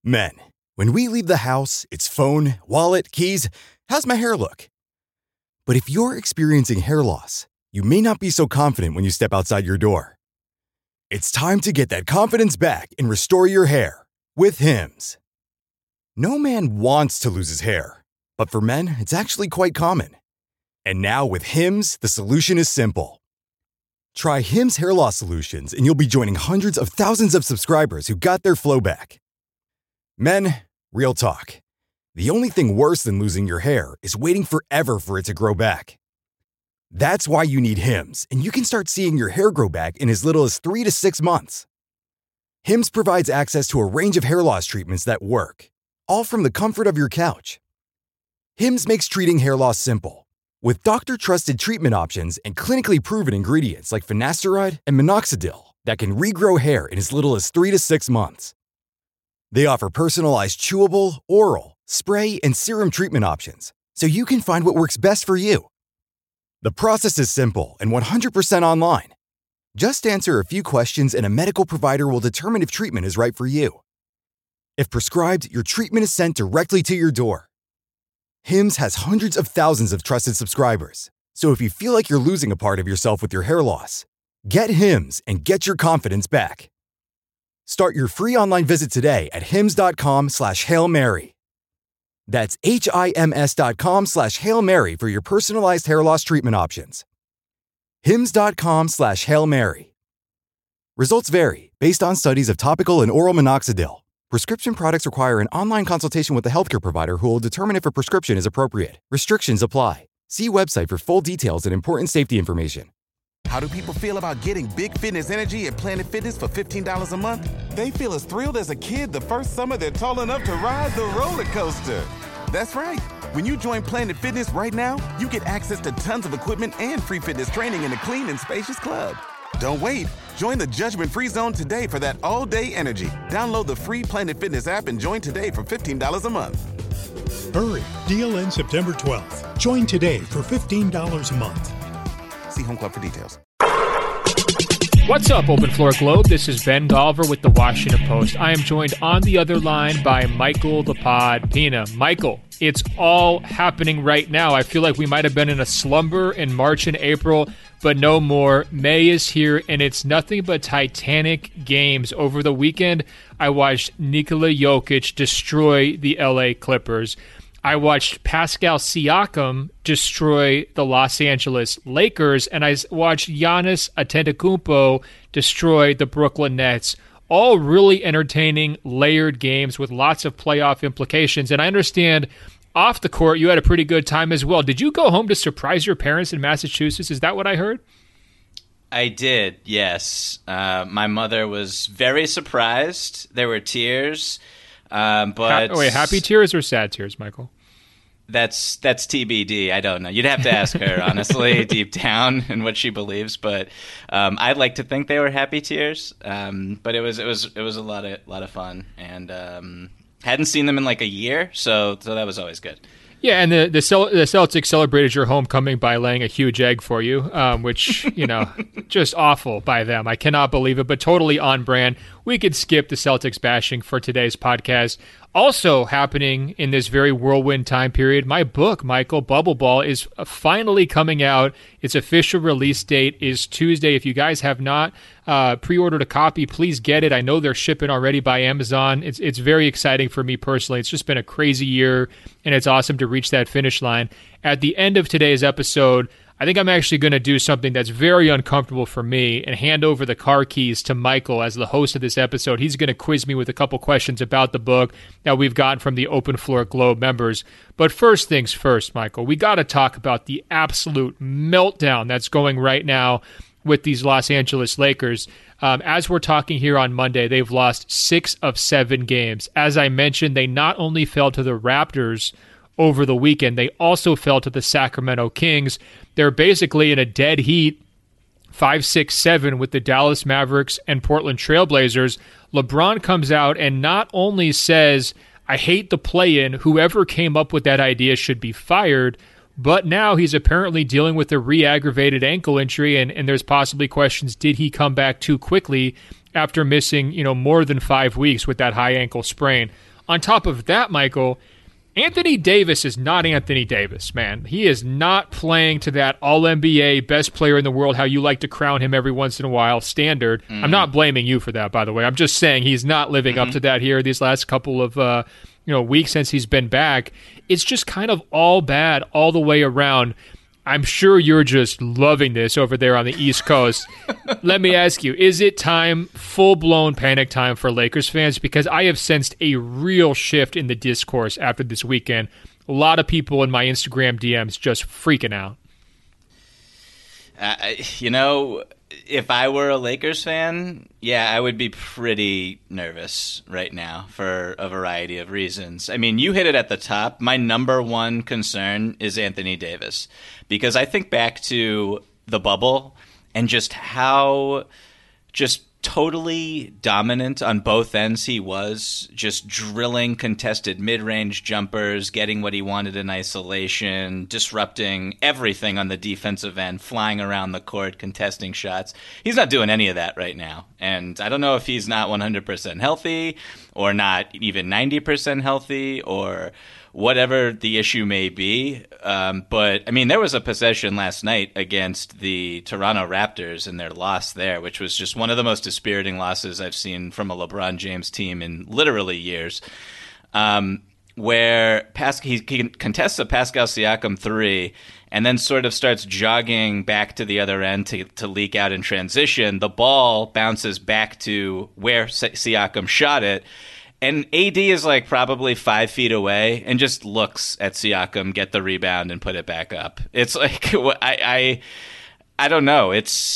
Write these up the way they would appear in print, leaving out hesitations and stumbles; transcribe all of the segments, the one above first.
Men, when we leave the house, it's phone, wallet, keys. How's my hair look? But if you're experiencing hair loss, you may not be so confident when you step outside your door. It's time to get that confidence back and restore your hair with Hims. No man wants to lose his hair, but for men, it's actually quite common. And now with Hims, the solution is simple. Try Hims hair loss solutions and you'll be joining hundreds of thousands of subscribers who got their flow back. Men, real talk. The only thing worse than losing your hair is waiting forever for it to grow back. That's why you need Hims, and you can start seeing your hair grow back in as little as 3 to 6 months. Hims provides access to a range of hair loss treatments that work, all from the comfort of your couch. Hims makes treating hair loss simple, with doctor-trusted treatment options and clinically proven ingredients like finasteride and minoxidil that can regrow hair in as little as 3 to 6 months. They offer personalized chewable, oral, spray, and serum treatment options, so you can find what works best for you. The process is simple and 100% online. Just answer a few questions and a medical provider will determine if treatment is right for you. If prescribed, your treatment is sent directly to your door. Hims has hundreds of thousands of trusted subscribers, so if you feel like you're losing a part of yourself with your hair loss, get Hims and get your confidence back. Start your free online visit today at hims.com/Hail Mary. That's HIMS.com/Hail Mary for your personalized hair loss treatment options. HIMS.com/Hail Mary. Results vary based on studies of topical and oral minoxidil. Prescription products require an online consultation with a healthcare provider who will determine if a prescription is appropriate. Restrictions apply. See website for full details and important safety information. How do people feel about getting Big Fitness Energy at Planet Fitness for $15 a month? They feel as thrilled as a kid the first summer they're tall enough to ride the roller coaster. That's right. When you join Planet Fitness right now, you get access to tons of equipment and free fitness training in a clean and spacious club. Don't wait. Join the judgment-free zone today for that all-day energy. Download the free Planet Fitness app and join today for $15 a month. Hurry. Deal ends September 12th. Join today for $15 a month. See Home Club for details. What's up, Open Floor Globe? This is Ben Golliver with the Washington Post. I am joined on the other line by Michael the Pod Pina. Michael, it's all happening right now. I feel like we might have been in a slumber in March and April, but no more. May is here, and it's nothing but Titanic games. Over the weekend, I watched Nikola Jokic destroy the LA Clippers. I watched Pascal Siakam destroy the Los Angeles Lakers, and I watched Giannis Antetokounmpo destroy the Brooklyn Nets. All really entertaining, layered games with lots of playoff implications. And I understand off the court you had a pretty good time as well. Did you go home to surprise your parents in Massachusetts? Is that what I heard? I did, yes. My mother was very surprised. There were tears. But happy tears or sad tears, Michael? That's TBD. I don't know. You'd have to ask her, honestly, deep down, and what she believes. But I'd like to think they were happy tears. But it was a lot of fun, and hadn't seen them in like a year, so that was always good. Yeah, and the Celtics celebrated your homecoming by laying a huge egg for you, which, just awful by them. I cannot believe it, but totally on brand. We could skip the Celtics bashing for today's podcast. Also happening in this very whirlwind time period, my book, Michael, Bubble Ball, is finally coming out. Its official release date is Tuesday. If you guys have not pre-ordered a copy, please get it. I know they're shipping already by Amazon. It's very exciting for me personally. It's just been a crazy year, and it's awesome to reach that finish line. At the end of today's episode, I think I'm actually going to do something that's very uncomfortable for me and hand over the car keys to Michael as the host of this episode. He's going to quiz me with a couple questions about the book that we've gotten from the Open Floor Globe members. But first things first, Michael, we got to talk about the absolute meltdown that's going right now with these Los Angeles Lakers. As we're talking here on Monday, they've lost 6 of 7 games. As I mentioned, they not only fell to the Raptors over the weekend, they also fell to the Sacramento Kings. They're basically in a dead heat, 5-6-7 with the Dallas Mavericks and Portland Trailblazers. LeBron comes out and not only says, I hate the play-in, whoever came up with that idea should be fired, but now he's apparently dealing with a re-aggravated ankle injury, and there's possibly questions, did he come back too quickly after missing more than 5 weeks with that high ankle sprain? On top of that, Michael, Anthony Davis is not Anthony Davis, man. He is not playing to that All-NBA, best player in the world, how you like to crown him every once in a while, standard. I'm not blaming you for that, by the way. I'm just saying he's not living up to that here these last couple of weeks since he's been back. It's just kind of all bad all the way around. I'm sure you're just loving this over there on the East Coast. Let me ask you, is it time, full-blown panic time for Lakers fans? Because I have sensed a real shift in the discourse after this weekend. A lot of people in my Instagram DMs just freaking out. If I were a Lakers fan, yeah, I would be pretty nervous right now for a variety of reasons. I mean, you hit it at the top. My number one concern is Anthony Davis, because I think back to the bubble and just how totally dominant on both ends he was, just drilling contested mid-range jumpers, getting what he wanted in isolation, disrupting everything on the defensive end, flying around the court, contesting shots. He's not doing any of that right now. And I don't know if he's not 100% healthy or not even 90% healthy or whatever the issue may be. But, I mean, there was a possession last night against the Toronto Raptors and their loss there, which was just one of the most dispiriting losses I've seen from a LeBron James team in literally years, where he contests a Pascal Siakam three and then sort of starts jogging back to the other end to leak out in transition. The ball bounces back to where Siakam shot it. And AD is like probably 5 feet away and just looks at Siakam get the rebound and put it back up. It's like I don't know.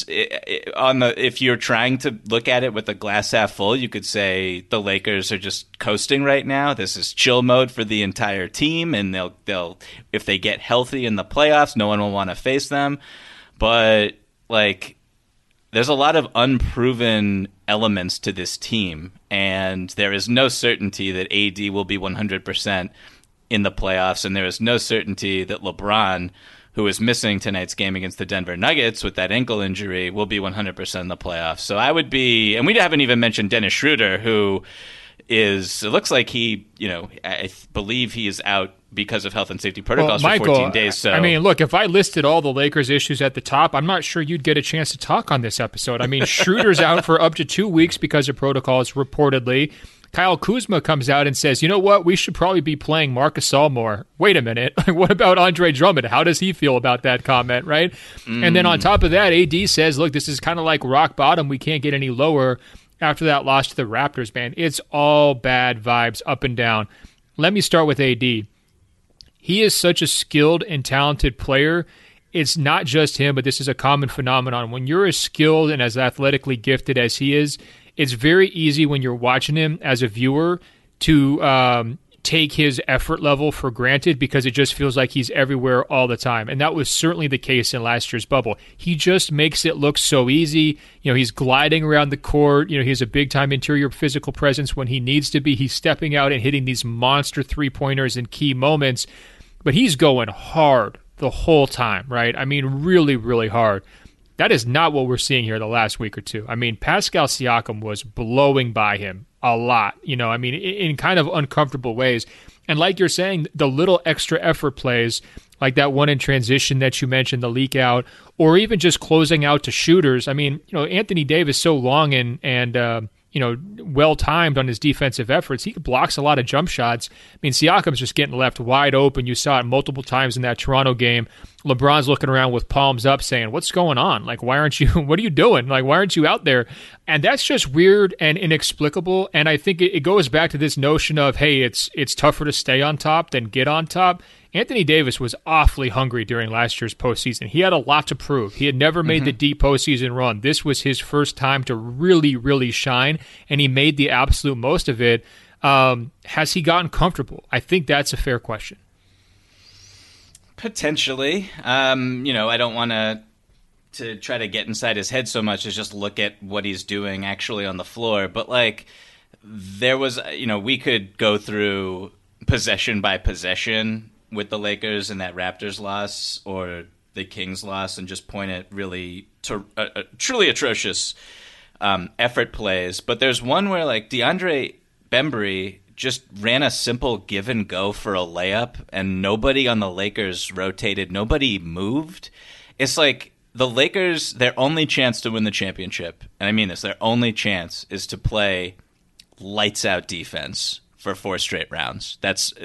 If you're trying to look at it with the glass half full, you could say the Lakers are just coasting right now. This is chill mode for the entire team, and they'll if they get healthy in the playoffs, no one will want to face them. But like, there's a lot of unproven elements to this team, and there is no certainty that AD will be 100% in the playoffs, and there is no certainty that LeBron, who is missing tonight's game against the Denver Nuggets with that ankle injury, will be 100% in the playoffs. So I would be, and we haven't even mentioned Dennis Schroeder, who it looks like I believe he is out because of health and safety protocols for 14 days. So I mean, look, if I listed all the Lakers issues at the top, I'm not sure you'd get a chance to talk on this episode. I mean, Schroeder's out for up to 2 weeks because of protocols, reportedly. Kyle Kuzma comes out and says, you know what, we should probably be playing Marc Gasol more. Wait a minute. What about Andre Drummond? How does he feel about that comment, right? And then on top of that, AD says, look, this is kind of like rock bottom. We can't get any lower after that loss to the Raptors, man. It's all bad vibes up and down. Let me start with AD. He is such a skilled and talented player. It's not just him, but this is a common phenomenon. When you're as skilled and as athletically gifted as he is, it's very easy when you're watching him as a viewer to take his effort level for granted because it just feels like he's everywhere all the time. And that was certainly the case in last year's bubble. He just makes it look so easy. He's gliding around the court. He has a big-time interior physical presence when he needs to be. He's stepping out and hitting these monster three-pointers in key moments. But he's going hard the whole time, right? I mean, really, really hard. That is not what we're seeing here the last week or two. I mean, Pascal Siakam was blowing by him a lot, in kind of uncomfortable ways. And like you're saying, the little extra effort plays, like that one in transition that you mentioned, the leak out, or even just closing out to shooters. I mean, Anthony Davis so long and well-timed on his defensive efforts. He blocks a lot of jump shots. I mean, Siakam's just getting left wide open. You saw it multiple times in that Toronto game. LeBron's looking around with palms up saying, what's going on? Like, what are you doing? Like, why aren't you out there? And that's just weird and inexplicable. And I think it goes back to this notion of, hey, it's tougher to stay on top than get on top. Anthony Davis was awfully hungry during last year's postseason. He had a lot to prove. He had never made the deep postseason run. This was his first time to really, really shine, and he made the absolute most of it. Has he gotten comfortable? I think that's a fair question. Potentially. I don't want to try to get inside his head so much as just look at what he's doing actually on the floor. But, there was, we could go through possession by possession with the Lakers and that Raptors loss or the Kings loss and just point at really truly atrocious effort plays. But there's one where DeAndre Bembry just ran a simple give and go for a layup, and nobody on the Lakers rotated, nobody moved. It's like the Lakers, their only chance to win the championship, and I mean this, their only chance is to play lights out defense for 4 straight rounds.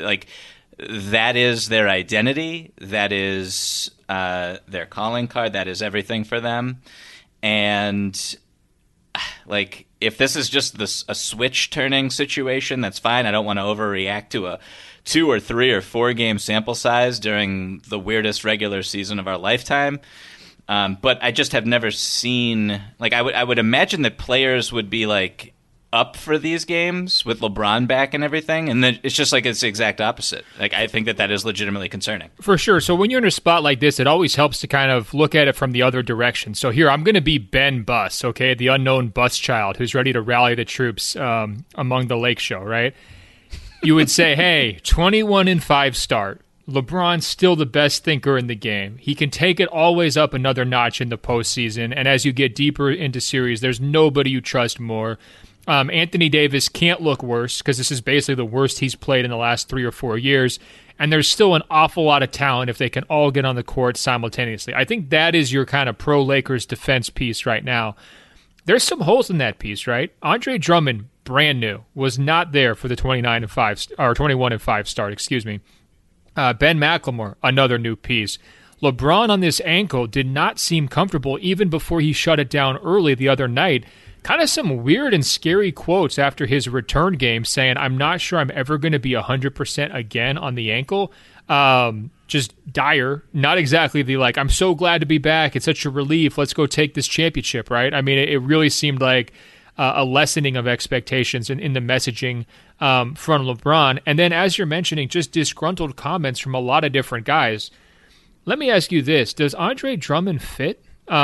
That is their identity. That is their calling card. That is everything for them. And like, if this is just a switch turning situation, that's fine. I don't want to overreact to a 2 or 3 or 4 game sample size during the weirdest regular season of our lifetime. But I just have never seen, like, I would imagine that players would be like up for these games with LeBron back and everything, and then it's just like it's the exact opposite. Like, I think that is legitimately concerning. For sure. So when you're in a spot like this, it always helps to kind of look at it from the other direction. So here, I'm going to be Ben Buss, okay, the unknown bus child who's ready to rally the troops among the Lake Show, right? You would say, hey, 21-5 start. LeBron's still the best thinker in the game. He can take it always up another notch in the postseason, and as you get deeper into series, there's nobody you trust more. Anthony Davis can't look worse because this is basically the worst he's played in the last 3 or 4 years. And there's still an awful lot of talent if they can all get on the court simultaneously. I think that is your kind of pro-Lakers defense piece right now. There's some holes in that piece, right? Andre Drummond, brand new, was not there for the 21-5 start. Ben McLemore, another new piece. LeBron on this ankle did not seem comfortable even before he shut it down early the other night. Kind of some weird and scary quotes after his return game saying, I'm not sure I'm ever going to be 100% again on the ankle. Just dire. Not exactly the like, I'm so glad to be back. It's such a relief. Let's go take this championship, right? I mean, it really seemed like a lessening of expectations in the messaging from LeBron. And then, as you're mentioning, just disgruntled comments from a lot of different guys. Let me ask you this. Does Andre Drummond fit?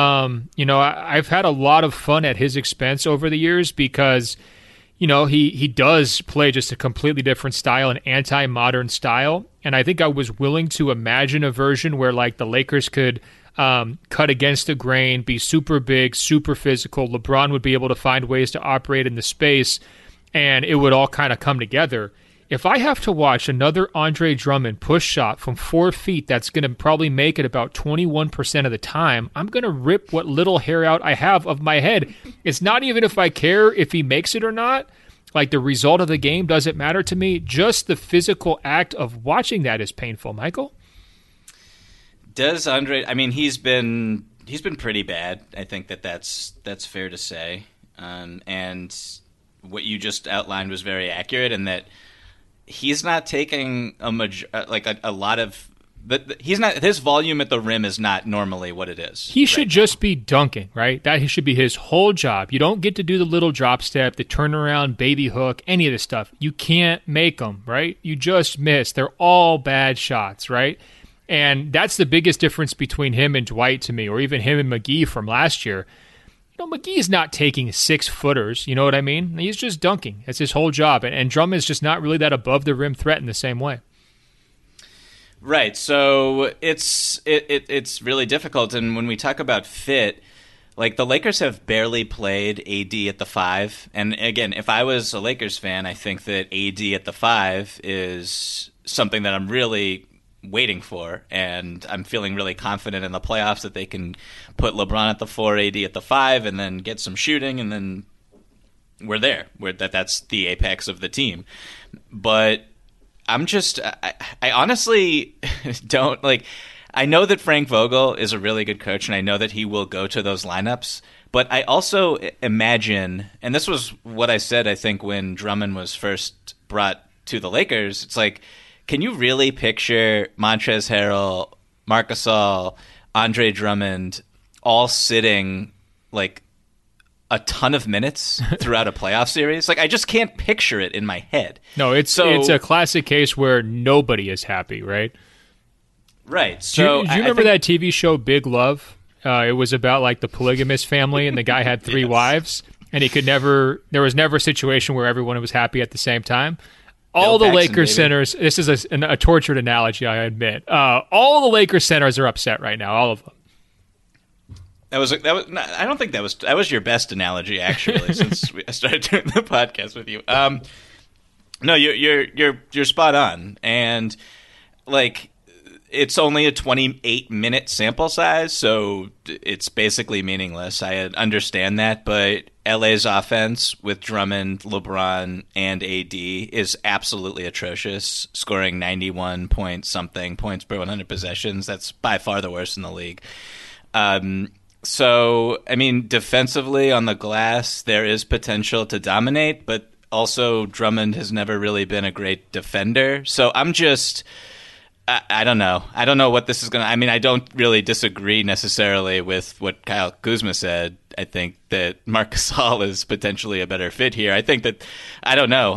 I've had a lot of fun at his expense over the years because, he does play just a completely different style, an anti-modern style. And I think I was willing to imagine a version where, like, the Lakers could cut against the grain, be super big, super physical. LeBron would be able to find ways to operate in the space, and it would all kind of come together. If I have to watch another Andre Drummond push shot from 4 feet that's going to probably make it about 21% of the time, I'm going to rip what little hair out I have of my head. It's not even if I care if he makes it or not. Like, the result of the game doesn't matter to me. Just the physical act of watching that is painful. Michael? Does Andre, I mean, he's been pretty bad. I think that's fair to say. And what you just outlined was very accurate in that he's not taking a lot of, but he's not, his volume at the rim is not normally what it is. He should just be dunking, right? That should be his whole job. You don't get to do the little drop step, the turnaround, baby hook, any of this stuff. You can't make them, right? You just miss. They're all bad shots, right? And that's the biggest difference between him and Dwight to me, or even him and McGee from last year. McGee's not taking 6-footers, you know what I mean? He's just dunking. That's his whole job. And Drummond's just not really that above-the-rim threat in the same way. Right. So it's really difficult. And when we talk about fit, like, the Lakers have barely played AD at the 5. And again, if I was a Lakers fan, I think that AD at the 5 is something that I'm really waiting for, and I'm feeling really confident in the playoffs that they can put LeBron at the 4, AD at the 5, and then get some shooting, and then we're there. That's the apex of the team. But I honestly don't, like, I know that Frank Vogel is a really good coach, and I know that he will go to those lineups, but I also imagine, and this was what I said, I think, when Drummond was first brought to the Lakers, it's like, can you really picture Montrezl Harrell, Marc Gasol, Andre Drummond all sitting like a ton of minutes throughout a playoff series? Like, I just can't picture it in my head. No, it's a classic case where nobody is happy, right? Right. So do you remember that TV show Big Love? It was about like the polygamous family, and the guy had 3 wives, and there was never a situation where everyone was happy at the same time. All the Lakers centers, this is a tortured analogy, I admit. All the Lakers centers are upset right now, all of them. I don't think that was your best analogy, actually, since I started doing the podcast with you. No, you're spot on, and like it's only a 28-minute sample size, so it's basically meaningless. I understand that, but LA's offense with Drummond, LeBron, and AD is absolutely atrocious, scoring 91 point something points per 100 possessions. That's by far the worst in the league. So, I mean, defensively on the glass, there is potential to dominate, but also Drummond has never really been a great defender. So I'm just, I don't know. I don't know what this is going to, I mean, I don't really disagree necessarily with what Kyle Kuzma said. I think that Marc Gasol is potentially a better fit here. I think that, I don't know.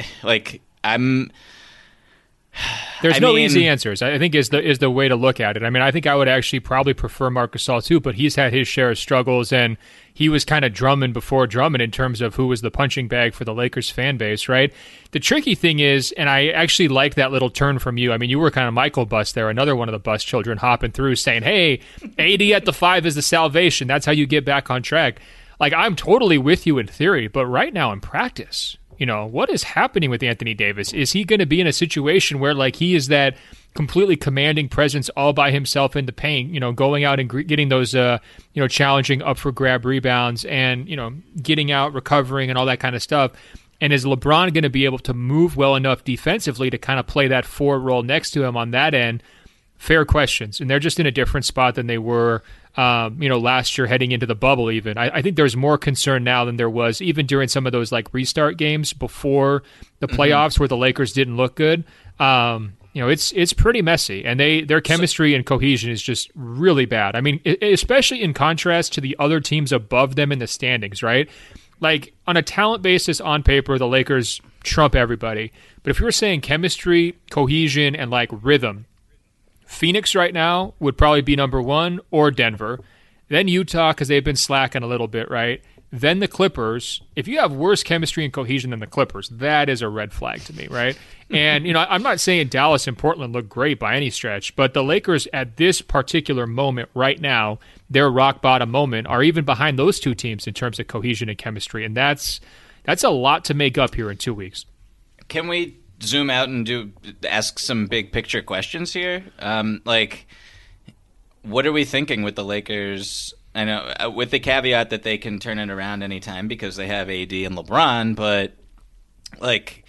There's no easy answers, I think, is the way to look at it. I mean, I think I would actually probably prefer Marc Gasol too, but he's had his share of struggles, and he was kind of Drummond before Drummond in terms of who was the punching bag for the Lakers fan base, right? The tricky thing is, and I actually like that little turn from you. I mean, you were kind of Michael Bus there, another one of the Bus children hopping through saying, hey, AD at the 5 is the salvation. That's how you get back on track. Like, I'm totally with you in theory, but right now in practice, you know, what is happening with Anthony Davis? Is he going to be in a situation where, like, he is that completely commanding presence all by himself in the paint, you know, going out and getting those, challenging up for grab rebounds and, you know, getting out, recovering and all that kind of stuff? And is LeBron going to be able to move well enough defensively to kind of play that 4 role next to him on that end? Fair questions. And they're just in a different spot than they were last year heading into the bubble even. I think there's more concern now than there was even during some of those like restart games before the playoffs where the Lakers didn't look good. It's pretty messy, and their chemistry and cohesion is just really bad. I mean, especially in contrast to the other teams above them in the standings, right? Like on a talent basis on paper, the Lakers trump everybody. But if you're saying chemistry, cohesion, and like rhythm, Phoenix right now would probably be number 1, or Denver. Then Utah, because they've been slacking a little bit, right? Then the Clippers. If you have worse chemistry and cohesion than the Clippers, that is a red flag to me, right? And, I'm not saying Dallas and Portland look great by any stretch, but the Lakers at this particular moment right now, their rock bottom moment, are even behind those two teams in terms of cohesion and chemistry. And that's a lot to make up here in 2 weeks. Can we zoom out and ask some big picture questions here? What are we thinking with the Lakers? I know with the caveat that they can turn it around anytime because they have AD and LeBron, but like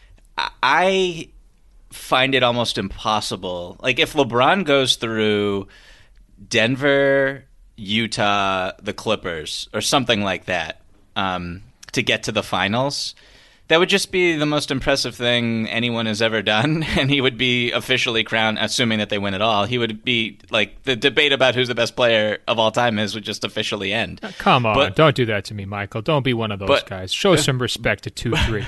I find it almost impossible. Like if LeBron goes through Denver, Utah, the Clippers, or something like that to get to the finals, that would just be the most impressive thing anyone has ever done, and he would be officially crowned, assuming that they win it all. He would be, like, the debate about who's the best player of all time would just officially end. Come on, don't do that to me, Michael. Don't be one of those guys. Show some respect to 2-3.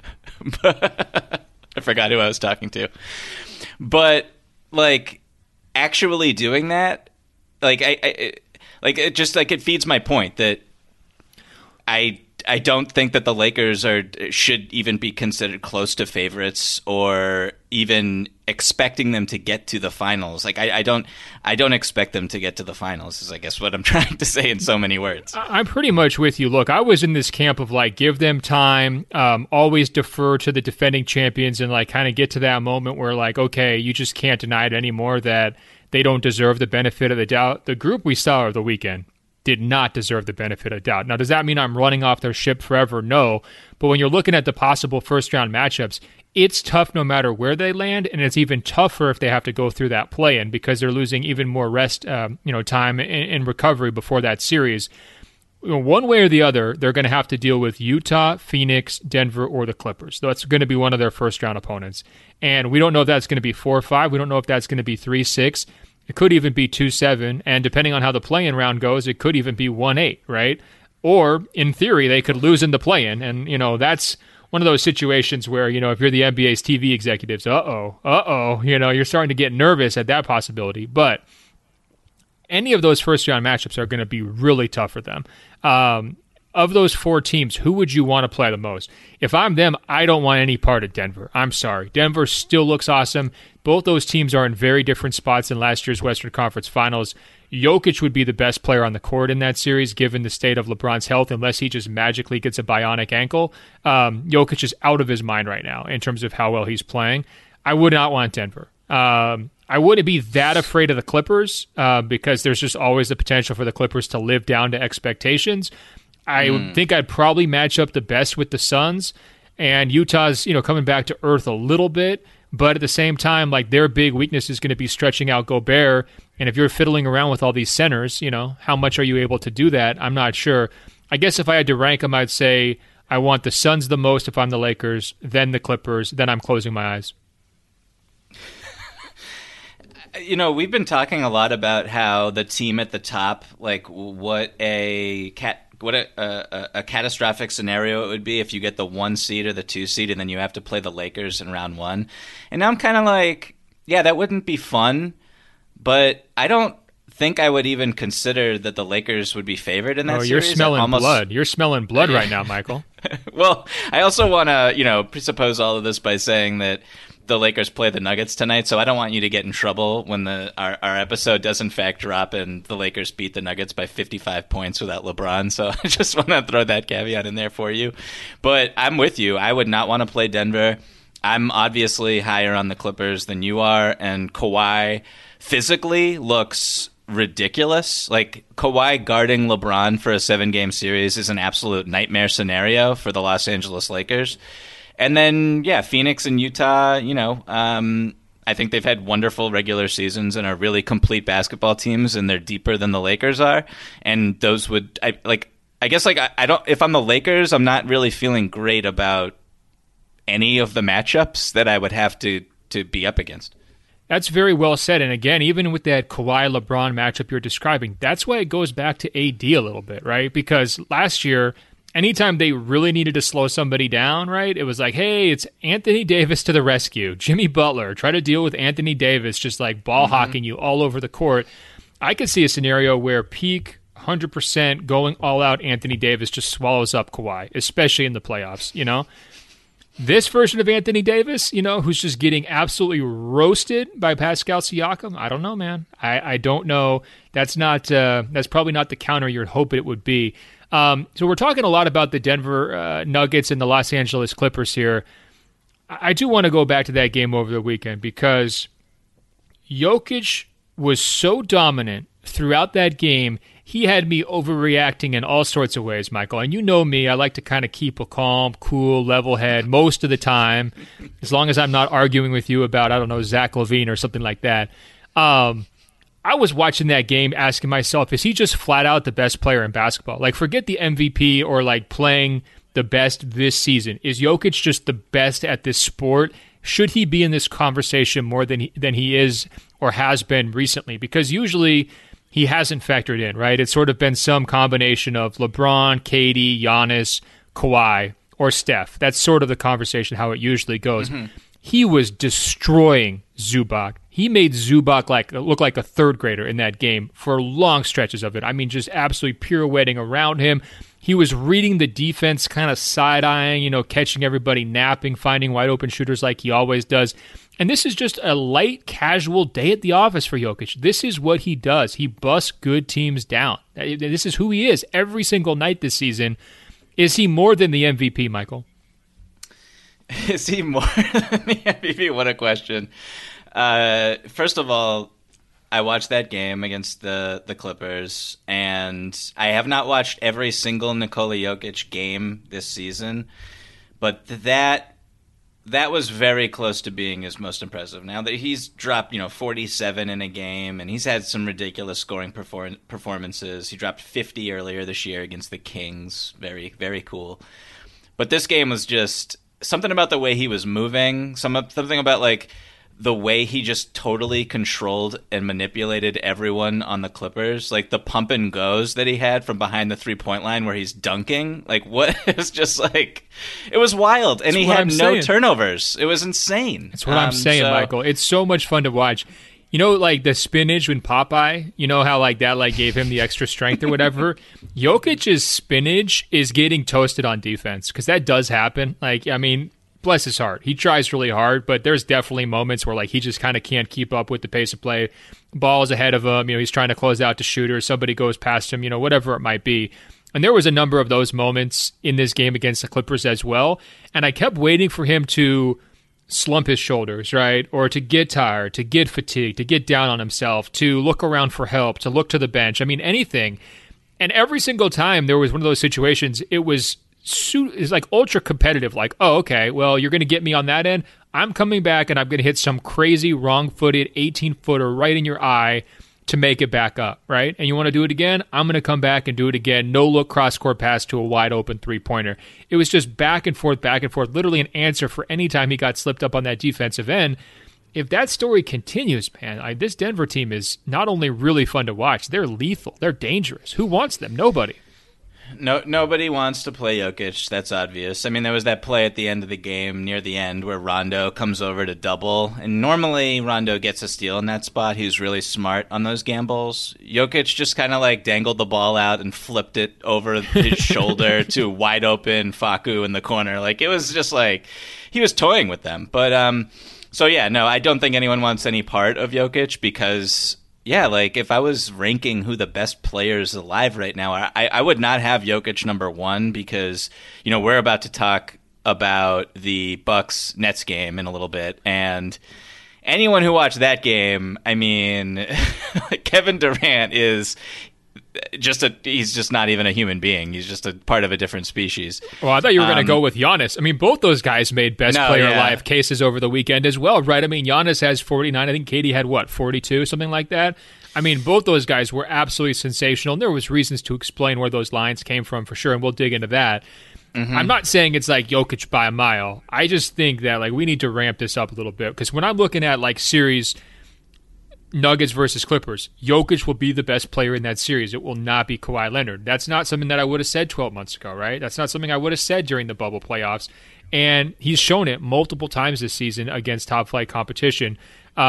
I forgot who I was talking to. But, like, actually doing that, like, it feeds my point that I don't think that the Lakers should even be considered close to favorites or even expecting them to get to the finals. Like I don't expect them to get to the finals is I guess what I'm trying to say in so many words. I'm pretty much with you. Look, I was in this camp of like give them time, always defer to the defending champions and like kind of get to that moment where like, okay, you just can't deny it anymore that they don't deserve the benefit of the doubt. The group we saw over the weekend did not deserve the benefit of doubt. Now, does that mean I'm running off their ship forever? No. But when you're looking at the possible first-round matchups, it's tough no matter where they land, and it's even tougher if they have to go through that play-in because they're losing even more rest time and recovery before that series. One way or the other, they're going to have to deal with Utah, Phoenix, Denver, or the Clippers. That's going to be one of their first-round opponents. And we don't know if that's going to be 4-5. We don't know if that's going to be 3-6. It could even be 2-7, and depending on how the play-in round goes, it could even be 1-8, right? Or, in theory, they could lose in the play-in, and, that's one of those situations where, if you're the NBA's TV executives, you're starting to get nervous at that possibility. But any of those first-round matchups are going to be really tough for them. Of those 4 teams, who would you want to play the most? If I'm them, I don't want any part of Denver. I'm sorry. Denver still looks awesome. Both those teams are in very different spots in last year's Western Conference Finals. Jokic would be the best player on the court in that series, given the state of LeBron's health, unless he just magically gets a bionic ankle. Jokic is out of his mind right now in terms of how well he's playing. I would not want Denver. I wouldn't be that afraid of the Clippers because there's just always the potential for the Clippers to live down to expectations. I think I'd probably match up the best with the Suns, and Utah's coming back to earth a little bit, but at the same time, like, their big weakness is going to be stretching out Gobert. And if you're fiddling around with all these centers, how much are you able to do that? I'm not sure. I guess if I had to rank them, I'd say I want the Suns the most if I'm the Lakers, then the Clippers, then I'm closing my eyes. We've been talking a lot about how the team at the top, like what a catastrophic scenario it would be if you get the 1 seed or the 2 seed and then you have to play the Lakers in round 1. And now I'm kind of like, yeah, that wouldn't be fun. But I don't think I would even consider that the Lakers would be favored in that series. You're smelling blood. You're smelling blood right now, Michael. Well, I also want to, presuppose all of this by saying that the Lakers play the Nuggets tonight, so I don't want you to get in trouble when our episode does in fact drop and the Lakers beat the Nuggets by 55 points without LeBron. So I just want to throw that caveat in there for you. But I'm with you. I would not want to play Denver. I'm obviously higher on the Clippers than you are, and Kawhi physically looks ridiculous. Like, Kawhi guarding LeBron for a 7-game series is an absolute nightmare scenario for the Los Angeles Lakers. And then, yeah, Phoenix and Utah, I think they've had wonderful regular seasons and are really complete basketball teams, and they're deeper than the Lakers are. And those would, I don't, if I'm the Lakers, I'm not really feeling great about any of the matchups that I would have to be up against. That's very well said. And again, even with that Kawhi-LeBron matchup you're describing, that's why it goes back to AD a little bit, right? Because last year, anytime they really needed to slow somebody down, right, it was like, hey, it's Anthony Davis to the rescue. Jimmy Butler, try to deal with Anthony Davis just like ball hawking you all over the court. I could see a scenario where peak 100% going all out Anthony Davis just swallows up Kawhi, especially in the playoffs, This version of Anthony Davis, who's just getting absolutely roasted by Pascal Siakam, I don't know, man. I don't know. That's probably not the counter you'd hope it would be. So we're talking a lot about the Denver Nuggets and the Los Angeles Clippers here. I do want to go back to that game over the weekend because Jokic was so dominant throughout that game. He had me overreacting in all sorts of ways, Michael. And you know me, I like to kind of keep a calm, cool, level head most of the time, as long as I'm not arguing with you about, Zach LaVine or something like that. I was watching that game asking myself, is he just flat out the best player in basketball? Like, forget the MVP or like playing the best this season. Is Jokic just the best at this sport? Should he be in this conversation more than he is or has been recently? Because usually he hasn't factored in, right? It's sort of been some combination of LeBron, KD, Giannis, Kawhi, or Steph. That's sort of the conversation, how it usually goes. Mm-hmm. He was destroying Zubac. He made Zubac look like a third grader in that game for long stretches of it. I mean, just absolutely pirouetting around him. He was reading the defense, kind of side-eyeing, catching everybody napping, finding wide open shooters like he always does. And this is just a light, casual day at the office for Jokic. This is what he does. He busts good teams down. This is who he is every single night this season. Is he more than the MVP, Michael? Is he more than the MVP? What a question. First of all, I watched that game against the Clippers, and I have not watched every single Nikola Jokic game this season, but that was very close to being his most impressive. Now that he's dropped, 47 in a game, and he's had some ridiculous scoring performances. He dropped 50 earlier this year against the Kings. Very, very cool. But this game was just something about the way he was moving, something about like the way he just totally controlled and manipulated everyone on the Clippers, like the pump and goes that he had from behind the 3-point line where he's dunking. Like, what? It was just like, it was wild. And he had no turnovers. It was insane. That's what I'm saying, Michael. It's so much fun to watch. Like the spinach when Popeye, how like that like gave him the extra strength or whatever. Jokic's spinach is getting toasted on defense because that does happen. Like, I mean, bless his heart. He tries really hard, but there's definitely moments where like he just kind of can't keep up with the pace of play. Ball is ahead of him. He's trying to close out to shooter. Somebody goes past him, whatever it might be. And there was a number of those moments in this game against the Clippers as well. And I kept waiting for him to slump his shoulders, right? Or to get tired, to get fatigued, to get down on himself, to look around for help, to look to the bench. I mean, anything. And every single time there was one of those situations, it was like ultra competitive. Like, oh, okay, well, you're going to get me on that end. I'm coming back and I'm going to hit some crazy wrong-footed 18-footer right in your eye to make it back up, right? And you want to do it again? I'm going to come back and do it again. No-look cross-court pass to a wide-open three-pointer. It was just back and forth, literally an answer for any time he got slipped up on that defensive end. If that story continues, man, this Denver team is not only really fun to watch, they're lethal. They're dangerous. Who wants them? Nobody. Nobody wants to play Jokic. That's obvious. I mean, there was that play at the end of the game, near the end, where Rondo comes over to double. And normally Rondo gets a steal in that spot. He was really smart on those gambles. Jokic just kind of like dangled the ball out and flipped it over his shoulder to wide open Facu in the corner. Like, it was just like he was toying with them. But so yeah, no, I don't think anyone wants any part of Jokic because, yeah, like if I was ranking who the best players alive right now, I would not have Jokic number one because, we're about to talk about the Bucks-Nets game in a little bit. And anyone who watched that game, I mean, Kevin Durant is he's just not even a human being. He's just a part of a different species. Well, I thought you were going to go with Giannis. I mean, both those guys made best player alive cases over the weekend as well, right? I mean, Giannis has 49. I think Katie had, 42, something like that? I mean, both those guys were absolutely sensational, and there was reasons to explain where those lines came from for sure, and we'll dig into that. Mm-hmm. I'm not saying it's like Jokic by a mile. I just think that like we need to ramp this up a little bit because when I'm looking at like series Nuggets versus Clippers, Jokic will be the best player in that series. It will not be Kawhi Leonard. That's not something that I would have said 12 months ago, right? That's not something I would have said during the bubble playoffs. And he's shown it multiple times this season against top-flight competition.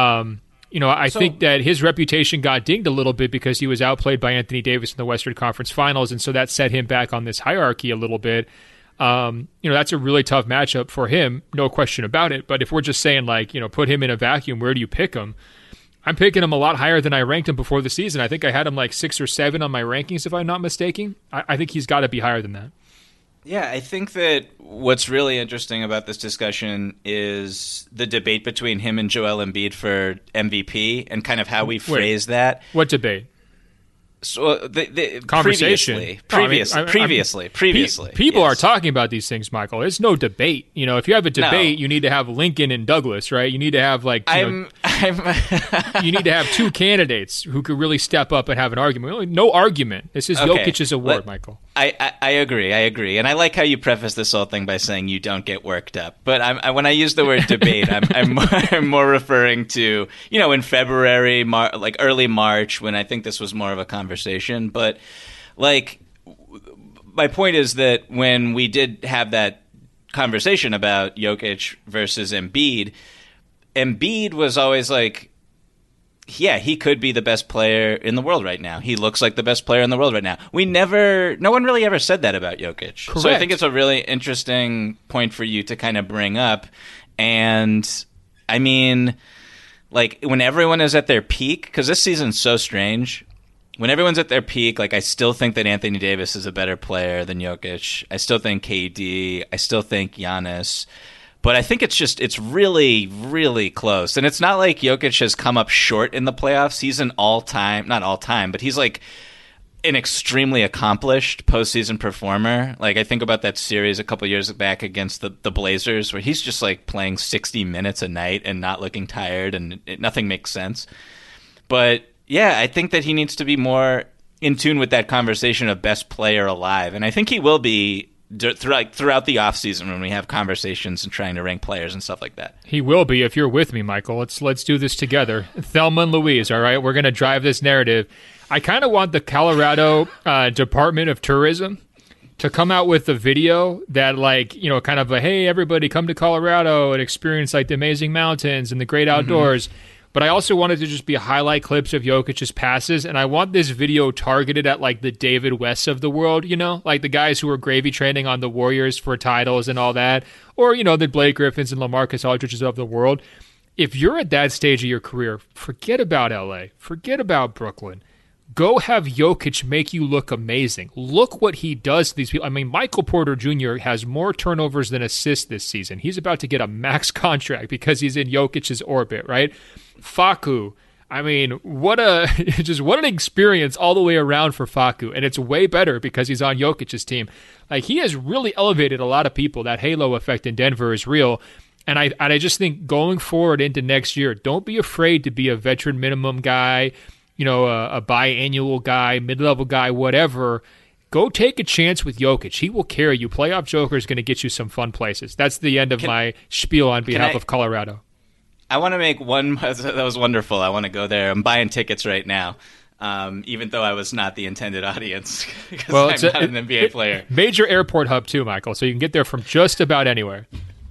I think that his reputation got dinged a little bit because he was outplayed by Anthony Davis in the Western Conference Finals, and so that set him back on this hierarchy a little bit. That's a really tough matchup for him, no question about it. But if we're just saying, like, put him in a vacuum, where do you pick him? I'm picking him a lot higher than I ranked him before the season. I think I had him like 6 or 7 on my rankings, if I'm not mistaken. I think he's got to be higher than that. Yeah, I think that what's really interesting about this discussion is the debate between him and Joel Embiid for MVP and kind of how we phrase that. What debate? So the conversation. Previously. People are talking about these things, Michael. It's no debate. If you have a debate, you need to have Lincoln and Douglas, right? You need to have you need to have two candidates who could really step up and have an argument. No argument. This is Jokic's award, Michael. I agree. And I like how you preface this whole thing by saying you don't get worked up. But when I use the word debate, I'm more referring to, in February, like early March, when I think this was more of a conversation. But like, my point is that when we did have that conversation about Jokic versus Embiid was always like, yeah, he could be the best player in the world right now. He looks like the best player in the world right now. No one really ever said that about Jokic. Correct. So I think it's a really interesting point for you to kind of bring up. And I mean, like when everyone is at their peak, because this season's so strange, when everyone's at their peak, like I still think that Anthony Davis is a better player than Jokic. I still think KD. I still think Giannis. But I think it's really, really close. And it's not like Jokic has come up short in the playoffs. He's an not all time, but he's like an extremely accomplished postseason performer. Like I think about that series a couple years back against the Blazers where he's just like playing 60 minutes a night and not looking tired and nothing makes sense. But yeah, I think that he needs to be more in tune with that conversation of best player alive. And I think he will be throughout the offseason when we have conversations and trying to rank players and stuff like that. He will be if you're with me, Michael. Let's do this together. Thelma and Louise, all right? We're going to drive this narrative. I kind of want the Colorado Department of Tourism to come out with a video that, like, kind of a, hey, everybody come to Colorado and experience, like, the amazing mountains and the great outdoors. Mm-hmm. But I also wanted to just be highlight clips of Jokic's passes, and I want this video targeted at like the David Wests of the world, like the guys who are gravy training on the Warriors for titles and all that, or, the Blake Griffins and LaMarcus Aldridges of the world. If you're at that stage of your career, forget about LA, forget about Brooklyn. Go have Jokic make you look amazing. Look what he does to these people. I mean, Michael Porter Jr. has more turnovers than assists this season. He's about to get a max contract because he's in Jokic's orbit, right? Facu, I mean, what an experience all the way around for Facu. And it's way better because he's on Jokic's team. Like, he has really elevated a lot of people. That halo effect in Denver is real. And I just think going forward into next year, don't be afraid to be a veteran minimum guy, a biannual guy, mid-level guy, whatever. Go take a chance with Jokic. He will carry you. Playoff Joker is going to get you some fun places. That's the end of my spiel on behalf of Colorado. I want to make one. That was wonderful. I want to go there. I'm buying tickets right now, even though I was not the intended audience because I'm not an NBA player. Major airport hub too, Michael, so you can get there from just about anywhere.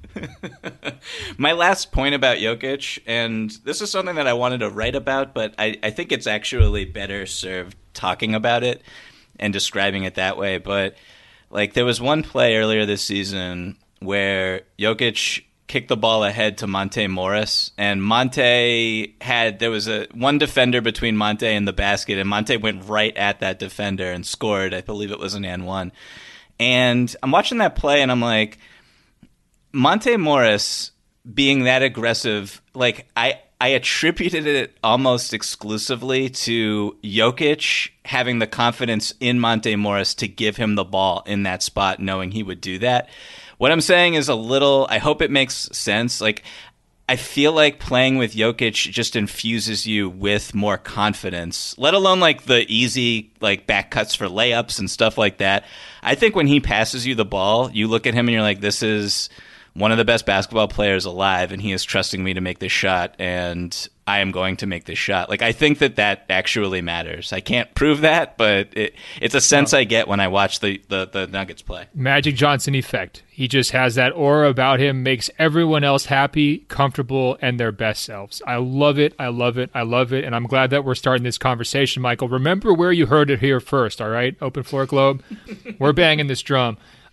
My last point about Jokic, and this is something that I wanted to write about, but I think it's actually better served talking about it and describing it that way. But like, there was one play earlier this season where Jokic kicked the ball ahead to Monte Morris, and there was one defender between Monte and the basket, and Monte went right at that defender and scored. I believe it was an and one. And I'm watching that play, and I'm like, Monte Morris being that aggressive, like I attributed it almost exclusively to Jokic having the confidence in Monte Morris to give him the ball in that spot, knowing he would do that. What I'm saying is I hope it makes sense. Like, I feel like playing with Jokic just infuses you with more confidence, let alone like the easy like back cuts for layups and stuff like that. I think when he passes you the ball, you look at him and you're like, this is one of the best basketball players alive, and he is trusting me to make this shot, and I am going to make this shot. Like, I think that actually matters. I can't prove that, but it's a sense I get when I watch the Nuggets play. Magic Johnson effect. He just has that aura about him, makes everyone else happy, comfortable, and their best selves. I love it. I love it. I love it. And I'm glad that we're starting this conversation, Michael. Remember where you heard it here first, all right? Open Floor Globe. We're banging this drum.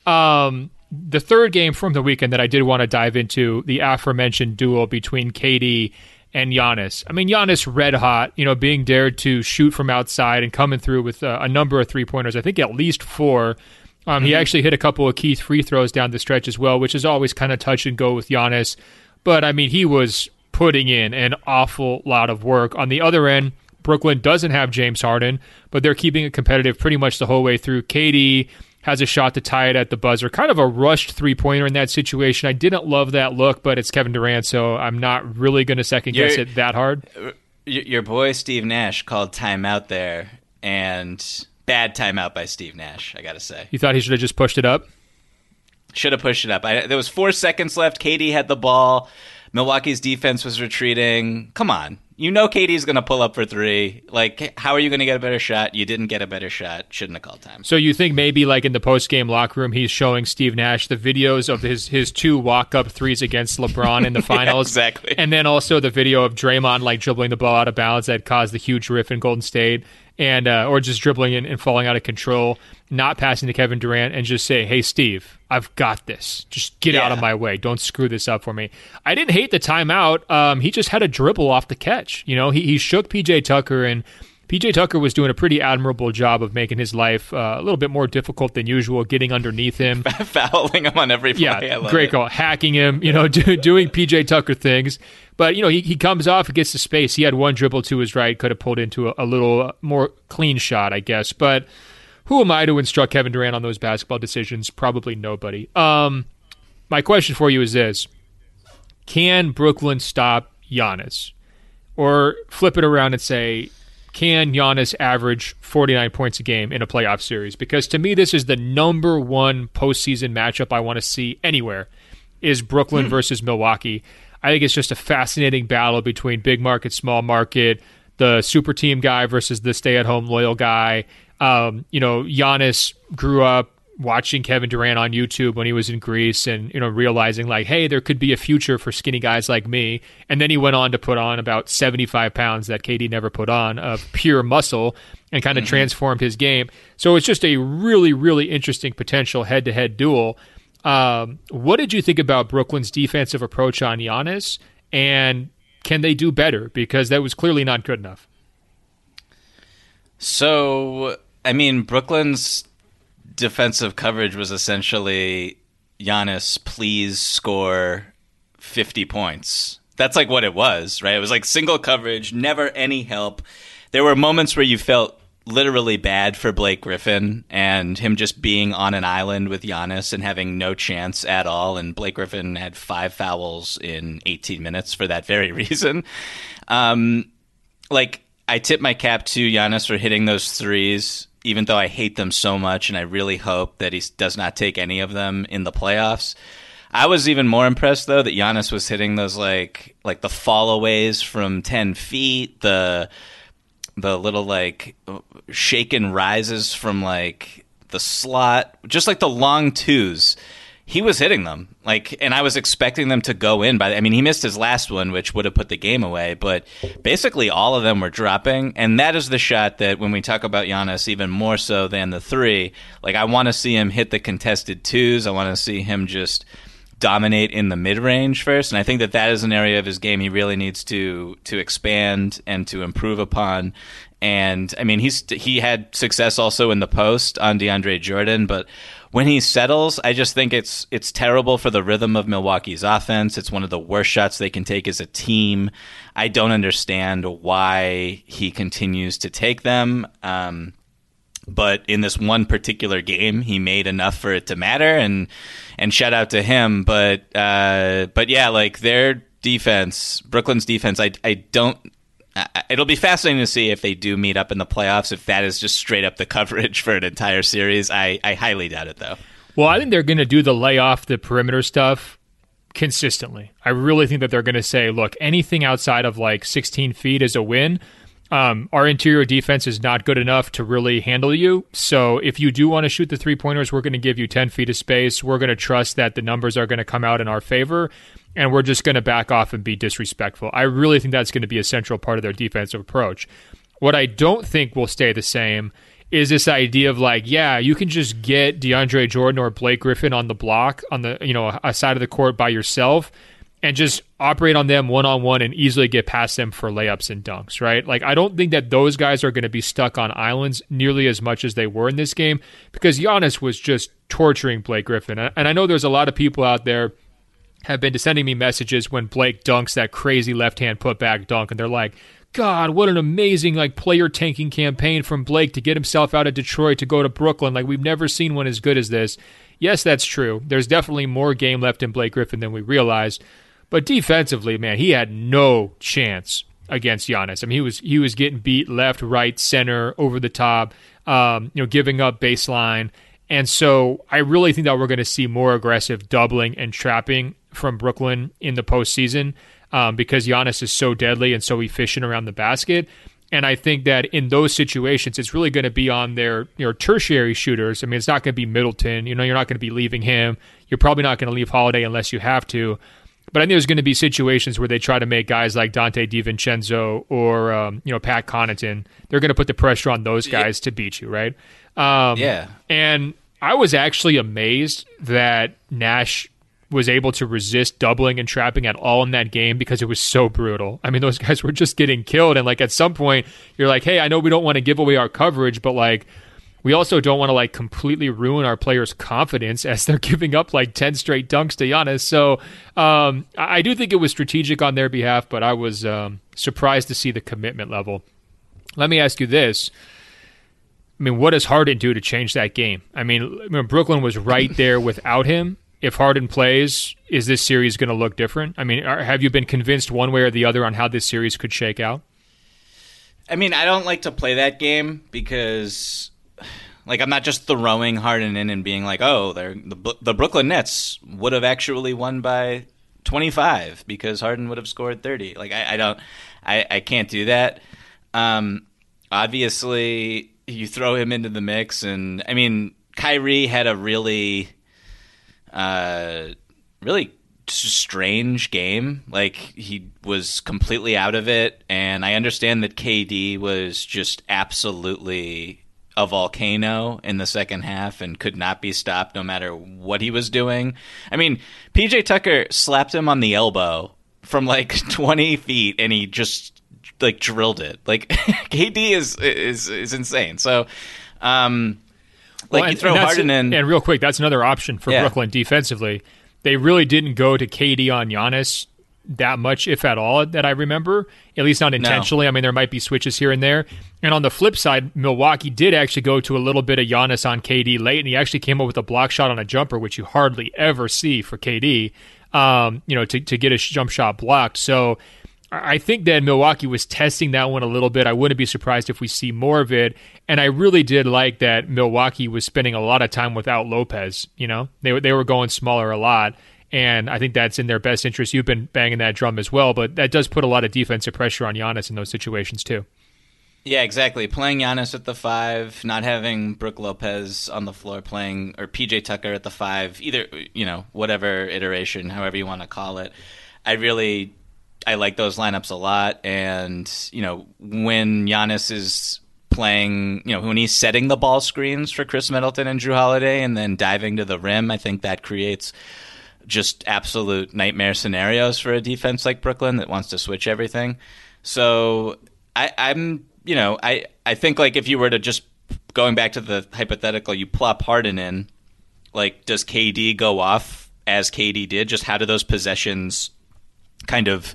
The third game from the weekend that I did want to dive into, the aforementioned duel between KD and Giannis. I mean, Giannis red hot, being dared to shoot from outside and coming through with a number of three-pointers, I think at least 4. He actually hit a couple of key free throws down the stretch as well, which is always kind of touch and go with Giannis. But, I mean, he was putting in an awful lot of work. On the other end, Brooklyn doesn't have James Harden, but they're keeping it competitive pretty much the whole way through. KD has a shot to tie it at the buzzer. Kind of a rushed three-pointer in that situation. I didn't love that look, but it's Kevin Durant, so I'm not really going to second-guess it that hard. Your boy Steve Nash called timeout there, and bad timeout by Steve Nash, I got to say. You thought he should have just pushed it up? Should have pushed it up. There was 4 seconds left. KD had the ball. Milwaukee's defense was retreating. Come on. You know KD's going to pull up for 3. Like, how are you going to get a better shot? You didn't get a better shot. Shouldn't have called time. So you think maybe like in the post-game locker room, he's showing Steve Nash the videos of his 2 walk-up threes against LeBron in the finals? Yeah, exactly. And then also the video of Draymond like dribbling the ball out of bounds that caused the huge riff in Golden State, and or just dribbling and falling out of control, not passing to Kevin Durant, and just say, hey, Steve, I've got this. Just get out of my way. Don't screw this up for me. I didn't hate the timeout. He just had a dribble off the catch. He shook P.J. Tucker, and P.J. Tucker was doing a pretty admirable job of making his life a little bit more difficult than usual, getting underneath him. Fouling him on every play. Yeah, great call. Hacking him, doing P.J. Tucker things. But, he comes off, gets the space. He had one dribble to his right, could have pulled into a little more clean shot, I guess. But who am I to instruct Kevin Durant on those basketball decisions? Probably nobody. My question for you is this. Can Brooklyn stop Giannis? Or flip it around and say, can Giannis average 49 points a game in a playoff series? Because to me, this is the number one postseason matchup I want to see anywhere, is Brooklyn versus Milwaukee. I think it's just a fascinating battle between big market, small market, the super team guy versus the stay-at-home loyal guy. Giannis grew up watching Kevin Durant on YouTube when he was in Greece and, realizing like, hey, there could be a future for skinny guys like me. And then he went on to put on about 75 pounds that KD never put on of pure muscle and kind of transformed his game. So it's just a really, really interesting potential head-to-head duel. What did you think about Brooklyn's defensive approach on Giannis? And can they do better? Because that was clearly not good enough. So, I mean, Brooklyn's defensive coverage was essentially Giannis, please score 50 points. That's like what it was, right? It was like single coverage, never any help. There were moments where you felt literally bad for Blake Griffin and him just being on an island with Giannis and having no chance at all. And Blake Griffin had 5 fouls in 18 minutes for that very reason. I tip my cap to Giannis for hitting those threes, even though I hate them so much, and I really hope that he does not take any of them in the playoffs. I was even more impressed, though, that Giannis was hitting those like the fallaways from 10 feet, the little shaken rises from the slot, just like the long twos. He was hitting them, and I was expecting them to go in. He missed his last one, which would have put the game away, but basically all of them were dropping, and that is the shot that when we talk about Giannis, even more so than the three, I want to see him hit the contested twos. I want to see him just dominate in the mid-range first, and I think that is an area of his game he really needs to expand and to improve upon. And he had success also in the post on DeAndre Jordan, but when he settles, I just think it's terrible for the rhythm of Milwaukee's offense. It's one of the worst shots they can take as a team. I don't understand why he continues to take them. But in this one particular game, he made enough for it to matter, and shout out to him. But yeah, their defense, Brooklyn's defense, it'll be fascinating to see if they do meet up in the playoffs, if that is just straight up the coverage for an entire series. I highly doubt it, though. Well, I think they're going to do the lay off the perimeter stuff consistently. I really think that they're going to say, look, anything outside of 16 feet is a win. Our interior defense is not good enough to really handle you. So if you do want to shoot the three-pointers, we're going to give you 10 feet of space. We're going to trust that the numbers are going to come out in our favor, and we're just going to back off and be disrespectful. I really think that's going to be a central part of their defensive approach. What I don't think will stay the same is this idea of you can just get DeAndre Jordan or Blake Griffin on the block on the a side of the court by yourself and just operate on them one-on-one and easily get past them for layups and dunks, right? I don't think that those guys are going to be stuck on islands nearly as much as they were in this game, because Giannis was just torturing Blake Griffin. And I know there's a lot of people out there have been sending me messages when Blake dunks that crazy left-hand putback dunk, and they're like, God, what an amazing player tanking campaign from Blake to get himself out of Detroit to go to Brooklyn. We've never seen one as good as this. Yes, that's true. There's definitely more game left in Blake Griffin than we realized. But defensively, man, he had no chance against Giannis. He was getting beat left, right, center, over the top, giving up baseline. And so I really think that we're going to see more aggressive doubling and trapping from Brooklyn in the postseason because Giannis is so deadly and so efficient around the basket. And I think that in those situations, it's really going to be on their tertiary shooters. It's not going to be Middleton. You're not going to be leaving him. You're probably not going to leave Holiday unless you have to. But I think there's going to be situations where they try to make guys like Dante DiVincenzo or Pat Connaughton. They're going to put the pressure on those guys to beat you, right? Yeah. And I was actually amazed that Nash was able to resist doubling and trapping at all in that game because it was so brutal. Those guys were just getting killed. And at some point, you're like, hey, I know we don't want to give away our coverage, but we also don't want to completely ruin our players' confidence as they're giving up 10 straight dunks to Giannis. So I do think it was strategic on their behalf, but I was surprised to see the commitment level. Let me ask you this. What does Harden do to change that game? Brooklyn was right there without him. If Harden plays, is this series going to look different? Have you been convinced one way or the other on how this series could shake out? I don't like to play that game because I'm not just throwing Harden in and being the Brooklyn Nets would have actually won by 25 because Harden would have scored 30. I can't do that. Obviously, you throw him into the mix, and Kyrie had a really strange game. Like, he was completely out of it, and I understand that KD was just absolutely a volcano in the second half and could not be stopped no matter what he was doing. I mean, PJ Tucker slapped him on the elbow from like 20 feet, and he just like drilled it. Like, KD is insane. So, you throw Harden in, and real quick, that's another option for Brooklyn defensively. They really didn't go to KD on Giannis that much, if at all, that I remember, at least not intentionally. No. I mean, there might be switches here and there. And on the flip side, Milwaukee did actually go to a little bit of Giannis on KD late, and he actually came up with a block shot on a jumper, which you hardly ever see for KD, to get a jump shot blocked. So I think that Milwaukee was testing that one a little bit. I wouldn't be surprised if we see more of it. And I really did like that Milwaukee was spending a lot of time without Lopez. You know, they were going smaller a lot. And I think that's in their best interest. You've been banging that drum as well, but that does put a lot of defensive pressure on Giannis in those situations too. Yeah, exactly. Playing Giannis at the 5, not having Brook Lopez on the floor playing, or PJ Tucker at the 5, either, whatever iteration, however you want to call it. I like those lineups a lot. And, when Giannis is playing, when he's setting the ball screens for Chris Middleton and Jrue Holiday and then diving to the rim, I think that creates just absolute nightmare scenarios for a defense like Brooklyn that wants to switch everything. So I think, like, if you were to just, going back to the hypothetical, you plop Harden in, like, does KD go off as KD did? Just how do those possessions kind of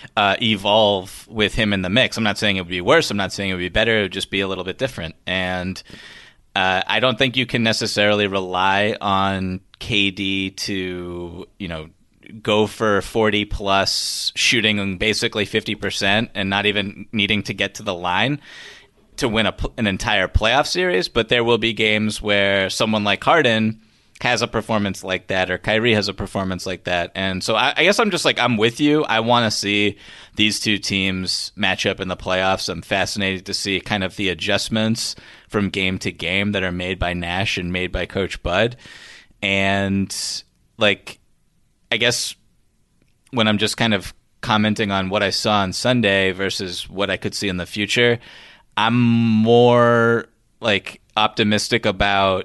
evolve with him in the mix? I'm not saying it would be worse. I'm not saying it would be better. It would just be a little bit different. And I don't think you can necessarily rely on KD to, go for 40 plus, shooting basically 50% and not even needing to get to the line to win an entire playoff series. But there will be games where someone like Harden has a performance like that, or Kyrie has a performance like that. And so I guess I'm just like, I'm with you. I want to see these two teams match up in the playoffs. I'm fascinated to see kind of the adjustments from game to game that are made by Nash and made by Coach Bud. And, like, I guess when I'm just kind of commenting on what I saw on Sunday versus what I could see in the future, I'm more, like, optimistic about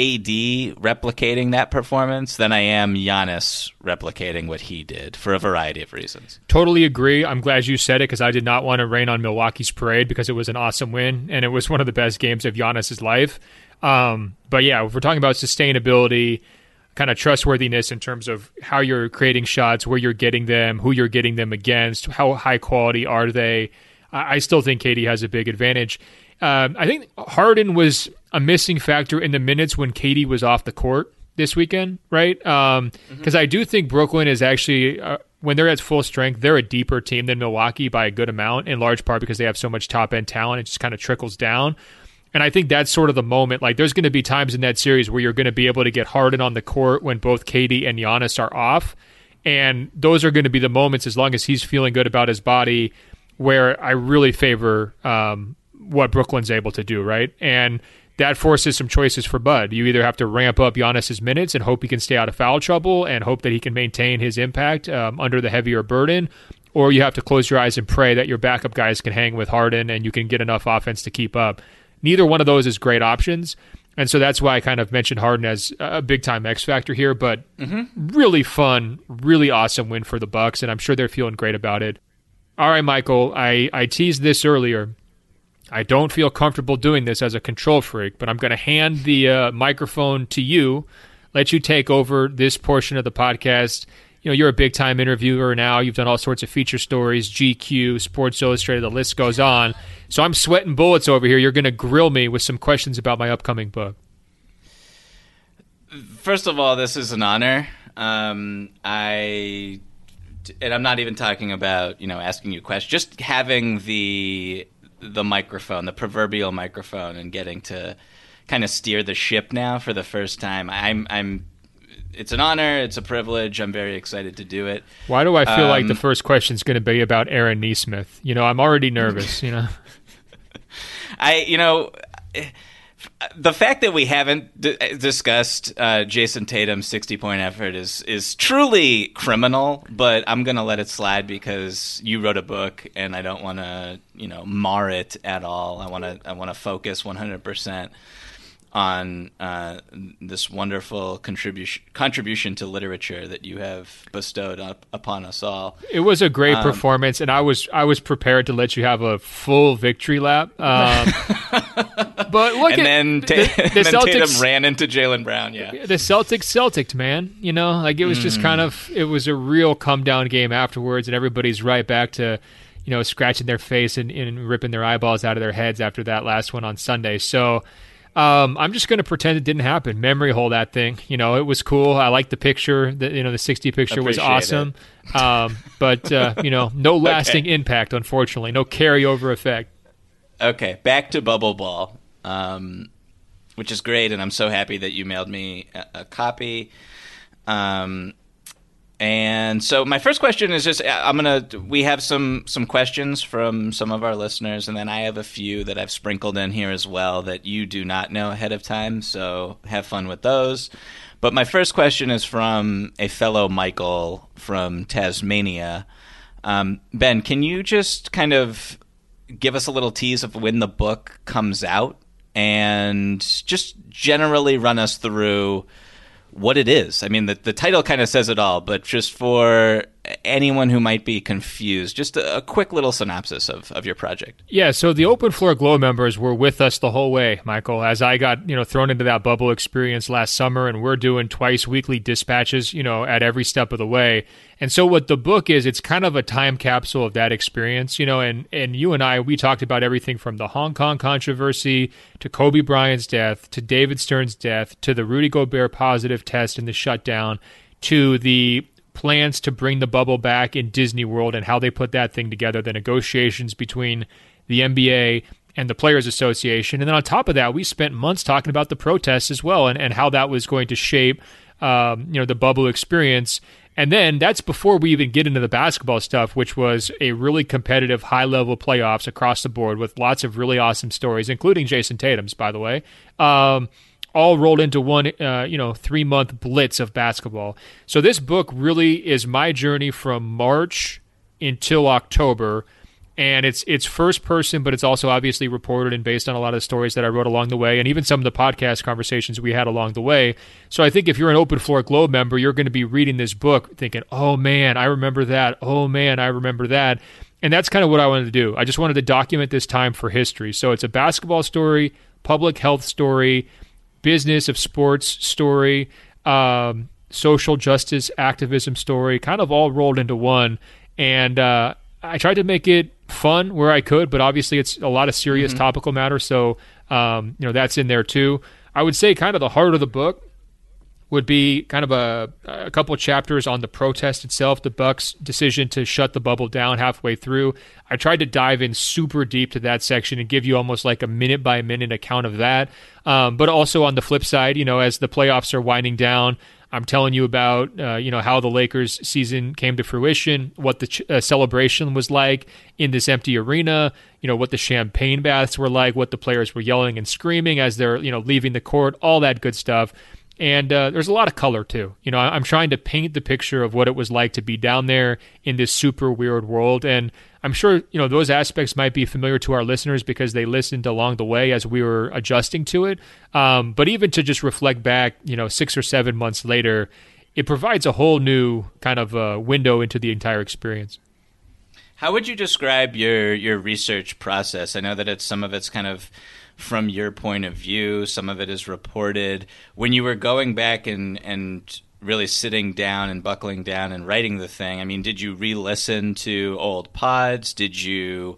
KD replicating that performance than I am Giannis replicating what he did, for a variety of reasons. Totally agree. I'm glad you said it, because I did not want to rain on Milwaukee's parade, because it was an awesome win and it was one of the best games of Giannis's life. But yeah, if we're talking about sustainability, kind of trustworthiness in terms of how you're creating shots, where you're getting them, who you're getting them against, how high quality are they, I still think KD has a big advantage. I think Harden was a missing factor in the minutes when KD was off the court this weekend, right? Because I do think Brooklyn is actually, when they're at full strength, they're a deeper team than Milwaukee by a good amount, in large part because they have so much top-end talent. It just kind of trickles down. And I think that's sort of the moment. Like, there's going to be times in that series where you're going to be able to get Harden on the court when both KD and Giannis are off. And those are going to be the moments, as long as he's feeling good about his body, where I really favor what Brooklyn's able to do, right? And that forces some choices for Bud. You either have to ramp up Giannis's minutes and hope he can stay out of foul trouble and hope that he can maintain his impact under the heavier burden, or you have to close your eyes and pray that your backup guys can hang with Harden and you can get enough offense to keep up. Neither one of those is great options. And so that's why I kind of mentioned Harden as a big-time X factor here, but really fun, really awesome win for the Bucks, and I'm sure they're feeling great about it. All right, Michael, I teased this earlier. I don't feel comfortable doing this as a control freak, but I'm going to hand the microphone to you, let you take over this portion of the podcast. You know, you're a big-time interviewer now. You've done all sorts of feature stories, GQ, Sports Illustrated, the list goes on. So I'm sweating bullets over here. You're going to grill me with some questions about my upcoming book. First of all, this is an honor. And I'm not even talking about, asking you questions. Just having the microphone, the proverbial microphone, and getting to kind of steer the ship now for the first time. It's an honor. It's a privilege. I'm very excited to do it. Why do I feel like the first question is going to be about Aaron Nesmith? I'm already nervous, The fact that we haven't discussed Jason Tatum's 60-point effort is truly criminal, but I'm going to let it slide because you wrote a book and I don't want to, mar it at all. I want to focus 100% on this wonderful contribution to literature that you have bestowed upon us all. It was a great performance, and I was prepared to let you have a full victory lap. But look, then Tatum ran into Jaylen Brown. Yeah, the Celtics, man. It was just it was a real come down game afterwards, and everybody's right back to scratching their face and ripping their eyeballs out of their heads after that last one on Sunday. So. I'm just going to pretend it didn't happen. Memory hole that thing. It was cool. I liked the picture. The 60 picture was awesome. But no lasting impact, unfortunately. No carryover effect. Okay, back to Bubble Ball, which is great, and I'm so happy that you mailed me a copy. And so my first question is just we have some questions from some of our listeners, and then I have a few that I've sprinkled in here as well that you do not know ahead of time, so have fun with those. But my first question is from a fellow Michael from Tasmania. Ben, can you just kind of give us a little tease of when the book comes out and just generally run us through what it is? I mean, the title kind of says it all, but just for anyone who might be confused, just a quick little synopsis of your project. Yeah, so the Open Floor Glow members were with us the whole way, Michael, as I got thrown into that bubble experience last summer, and we're doing twice weekly dispatches, at every step of the way. And so what the book is, it's kind of a time capsule of that experience, and you and I, we talked about everything from the Hong Kong controversy to Kobe Bryant's death to David Stern's death to the Rudy Gobert positive test and the shutdown to the plans to bring the bubble back in Disney World and how they put that thing together, the negotiations between the NBA and the Players Association. And then on top of that, we spent months talking about the protests as well and how that was going to shape the bubble experience. And then that's before we even get into the basketball stuff, which was a really competitive high-level playoffs across the board with lots of really awesome stories, including Jason Tatum's, by the way, all rolled into one 3-month blitz of basketball. So this book really is my journey from March until October. And it's first person, but it's also obviously reported and based on a lot of the stories that I wrote along the way, and even some of the podcast conversations we had along the way. So I think if you're an Open Floor Globe member, you're going to be reading this book thinking, oh man, I remember that. Oh man, I remember that. And that's kind of what I wanted to do. I just wanted to document this time for history. So it's a basketball story, public health story, business of sports story, social justice activism story, kind of all rolled into one. And I tried to make it fun where I could, but obviously it's a lot of serious topical matter, so that's in there too. I would say kind of the heart of the book would be kind of a couple of chapters on the protest itself, the Bucks' decision to shut the bubble down halfway through. I tried to dive in super deep to that section and give you almost like a minute-by-minute account of that. But also on the flip side, as the playoffs are winding down, I'm telling you about, how the Lakers season came to fruition, what the celebration was like in this empty arena, what the champagne baths were like, what the players were yelling and screaming as they're, leaving the court, all that good stuff. And there's a lot of color, too. I'm trying to paint the picture of what it was like to be down there in this super weird world. And I'm sure, those aspects might be familiar to our listeners because they listened along the way as we were adjusting to it. But even to just reflect back, 6 or 7 months later, it provides a whole new kind of window into the entire experience. How would you describe your research process? I know that some of it's kind of from your point of view, some of it is reported. When you were going back and really sitting down and buckling down and writing the thing, I mean, did you re-listen to old pods? Did you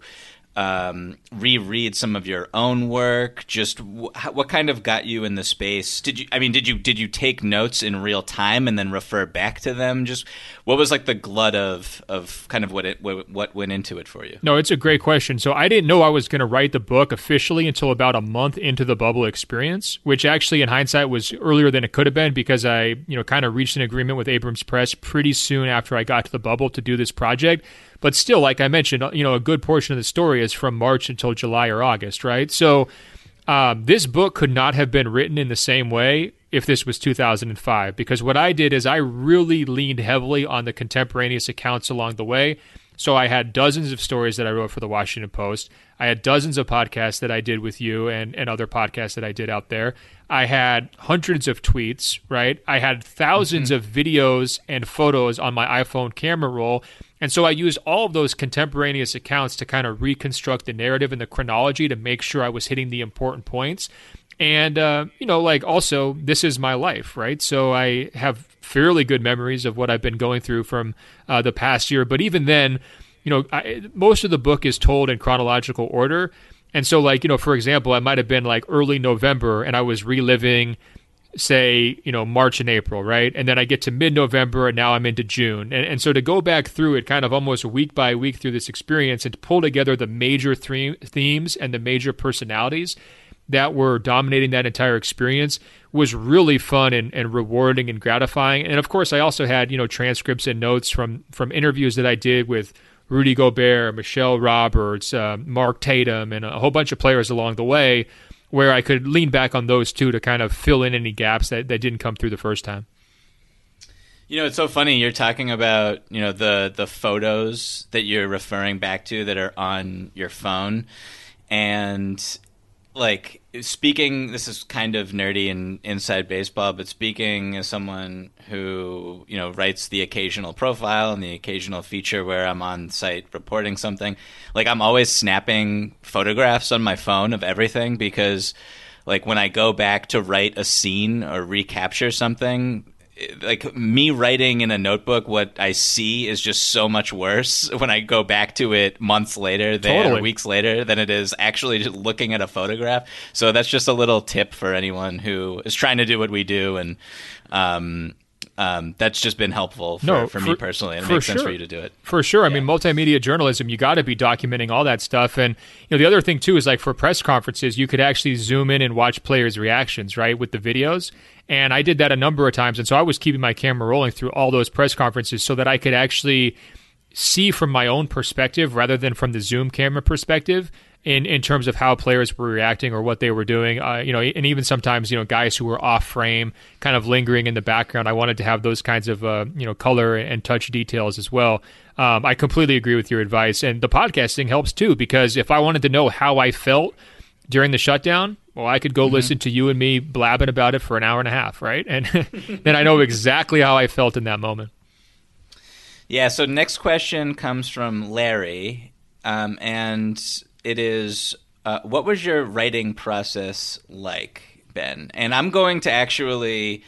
reread some of your own work? Just what kind of got you in the space? Did you take notes in real time and then refer back to them? Just what was like the glut of kind of what went into it for you? No, it's a great question. So I didn't know I was going to write the book officially until about a month into the bubble experience, which actually in hindsight was earlier than it could have been because I, kind of reached an agreement with Abrams Press pretty soon after I got to the bubble to do this project. But still, like I mentioned, a good portion of the story is from March until July or August, right? So This book could not have been written in the same way if this was 2005, because what I did is I really leaned heavily on the contemporaneous accounts along the way. So I had dozens of stories that I wrote for the Washington Post. I had dozens of podcasts that I did with you and other podcasts that I did out there. I had hundreds of tweets, right? I had thousands of videos and photos on my iPhone camera roll. And so I used all of those contemporaneous accounts to kind of reconstruct the narrative and the chronology to make sure I was hitting the important points. And, also, this is my life, right? So I have fairly good memories of what I've been going through from the past year. But even then, most of the book is told in chronological order. And so, for example, I might have been early November and I was reliving, say, March and April, right? And then I get to mid-November and now I'm into June. And so to go back through it kind of almost week by week through this experience and to pull together the major themes and the major personalities that were dominating that entire experience was really fun and rewarding and gratifying. And of course, I also had, transcripts and notes from interviews that I did with Rudy Gobert, Michelle Roberts, Mark Tatum, and a whole bunch of players along the way, where I could lean back on those two to kind of fill in any gaps that didn't come through the first time. It's so funny. You're talking about, the photos that you're referring back to that are on your phone. And speaking, this is kind of nerdy and inside baseball, but speaking as someone who, writes the occasional profile and the occasional feature where I'm on site reporting something, I'm always snapping photographs on my phone of everything because, when I go back to write a scene or recapture something, me writing in a notebook, what I see is just so much worse when I go back to it months later or weeks later than it is actually just looking at a photograph. So that's just a little tip for anyone who is trying to do what we do. And that's just been helpful for me personally. And it makes sense for you to do it. For sure. I mean, multimedia journalism, you got to be documenting all that stuff. And the other thing too is for press conferences, you could actually zoom in and watch players' reactions, right, with the videos. And I did that a number of times. And so I was keeping my camera rolling through all those press conferences so that I could actually see from my own perspective rather than from the Zoom camera perspective in terms of how players were reacting or what they were doing. And even sometimes, guys who were off frame, kind of lingering in the background. I wanted to have those kinds of, color and touch details as well. I completely agree with your advice. And the podcasting helps too, because if I wanted to know how I felt during the shutdown, well, I could go listen to you and me blabbing about it for an hour and a half, right? And then I know exactly how I felt in that moment. Yeah, so next question comes from Larry, and it is, what was your writing process like, Ben? And I'm going to actually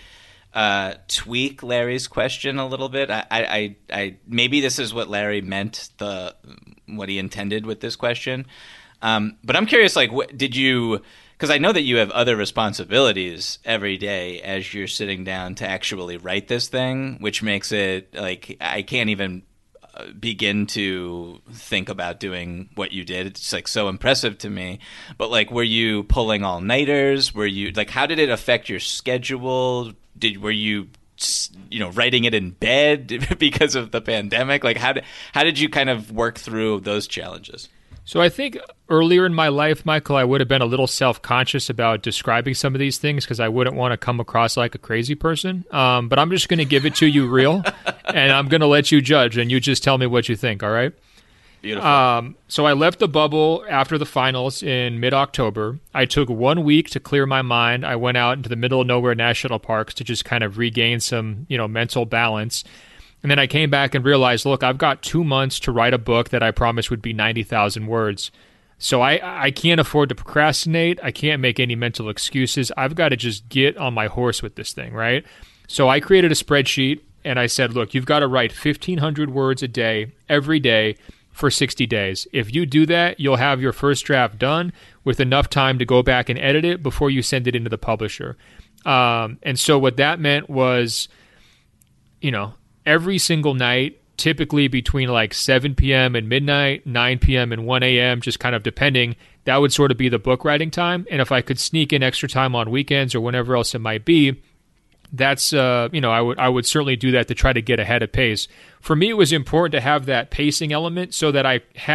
tweak Larry's question a little bit. I maybe this is what Larry meant, what he intended with this question. But I'm curious, did you... Because I know that you have other responsibilities every day as you're sitting down to actually write this thing, which makes it I can't even begin to think about doing what you did. It's so impressive to me. But were you pulling all-nighters? Were you how did it affect your schedule? Were you writing it in bed because of the pandemic? How did you kind of work through those challenges? So I think earlier in my life, Michael, I would have been a little self-conscious about describing some of these things because I wouldn't want to come across like a crazy person. But I'm just going to give it to you real, and I'm going to let you judge, and you just tell me what you think, all right? Beautiful. So I left the bubble after the finals in mid-October. I took 1 week to clear my mind. I went out into the middle of nowhere national parks to just kind of regain some, mental balance. And then I came back and realized, look, I've got 2 months to write a book that I promised would be 90,000 words. So I can't afford to procrastinate. I can't make any mental excuses. I've got to just get on my horse with this thing, right? So I created a spreadsheet and I said, look, you've got to write 1,500 words a day, every day for 60 days. If you do that, you'll have your first draft done with enough time to go back and edit it before you send it into the publisher. And so what that meant was, every single night, typically between 7 p.m. and midnight, 9 p.m. and 1 a.m., just kind of depending, that would sort of be the book writing time. And if I could sneak in extra time on weekends or whenever else it might be, that's, I would certainly do that to try to get ahead of pace. For me, it was important to have that pacing element so that I had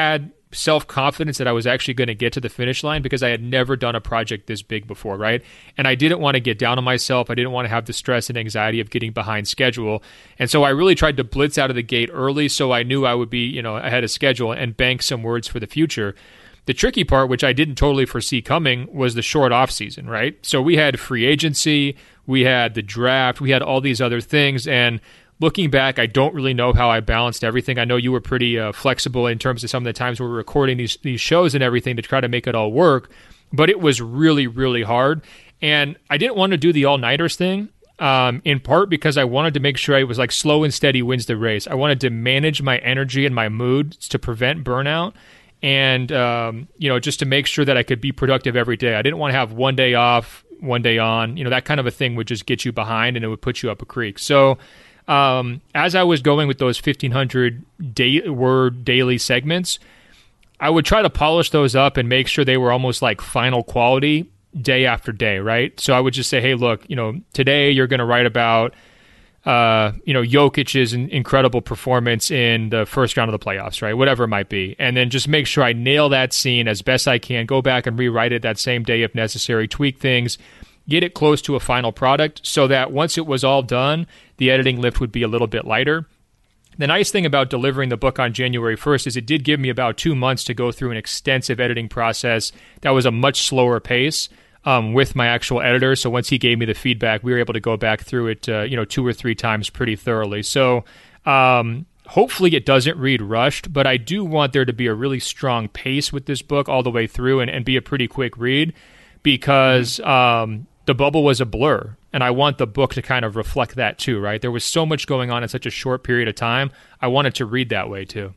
self-confidence that I was actually going to get to the finish line because I had never done a project this big before, right? And I didn't want to get down on myself. I didn't want to have the stress and anxiety of getting behind schedule. And so I really tried to blitz out of the gate early so I knew I would be, ahead of schedule and bank some words for the future. The tricky part, which I didn't totally foresee coming, was the short off season, right? So we had free agency, we had the draft, we had all these other things, and looking back, I don't really know how I balanced everything. I know you were pretty flexible in terms of some of the times we were recording these shows and everything to try to make it all work, but it was really, really hard. And I didn't want to do the all-nighters thing, in part because I wanted to make sure I was like slow and steady wins the race. I wanted to manage my energy and my mood to prevent burnout and, just to make sure that I could be productive every day. I didn't want to have one day off, one day on. That kind of a thing would just get you behind and it would put you up a creek. So as I was going with those 1,500 word daily segments, I would try to polish those up and make sure they were almost like final quality day after day, right? So I would just say, hey, look, today you're going to write about, Jokic's incredible performance in the first round of the playoffs, right? Whatever it might be. And then just make sure I nail that scene as best I can, go back and rewrite it that same day if necessary, tweak things, get it close to a final product so that once it was all done, the editing lift would be a little bit lighter. The nice thing about delivering the book on January 1st is it did give me about 2 months to go through an extensive editing process that was a much slower pace with my actual editor. So once he gave me the feedback, we were able to go back through it, 2 or 3 times pretty thoroughly. So hopefully it doesn't read rushed, but I do want there to be a really strong pace with this book all the way through and be a pretty quick read because the bubble was a blur. And I want the book to kind of reflect that too, right? There was so much going on in such a short period of time. I wanted to read that way too.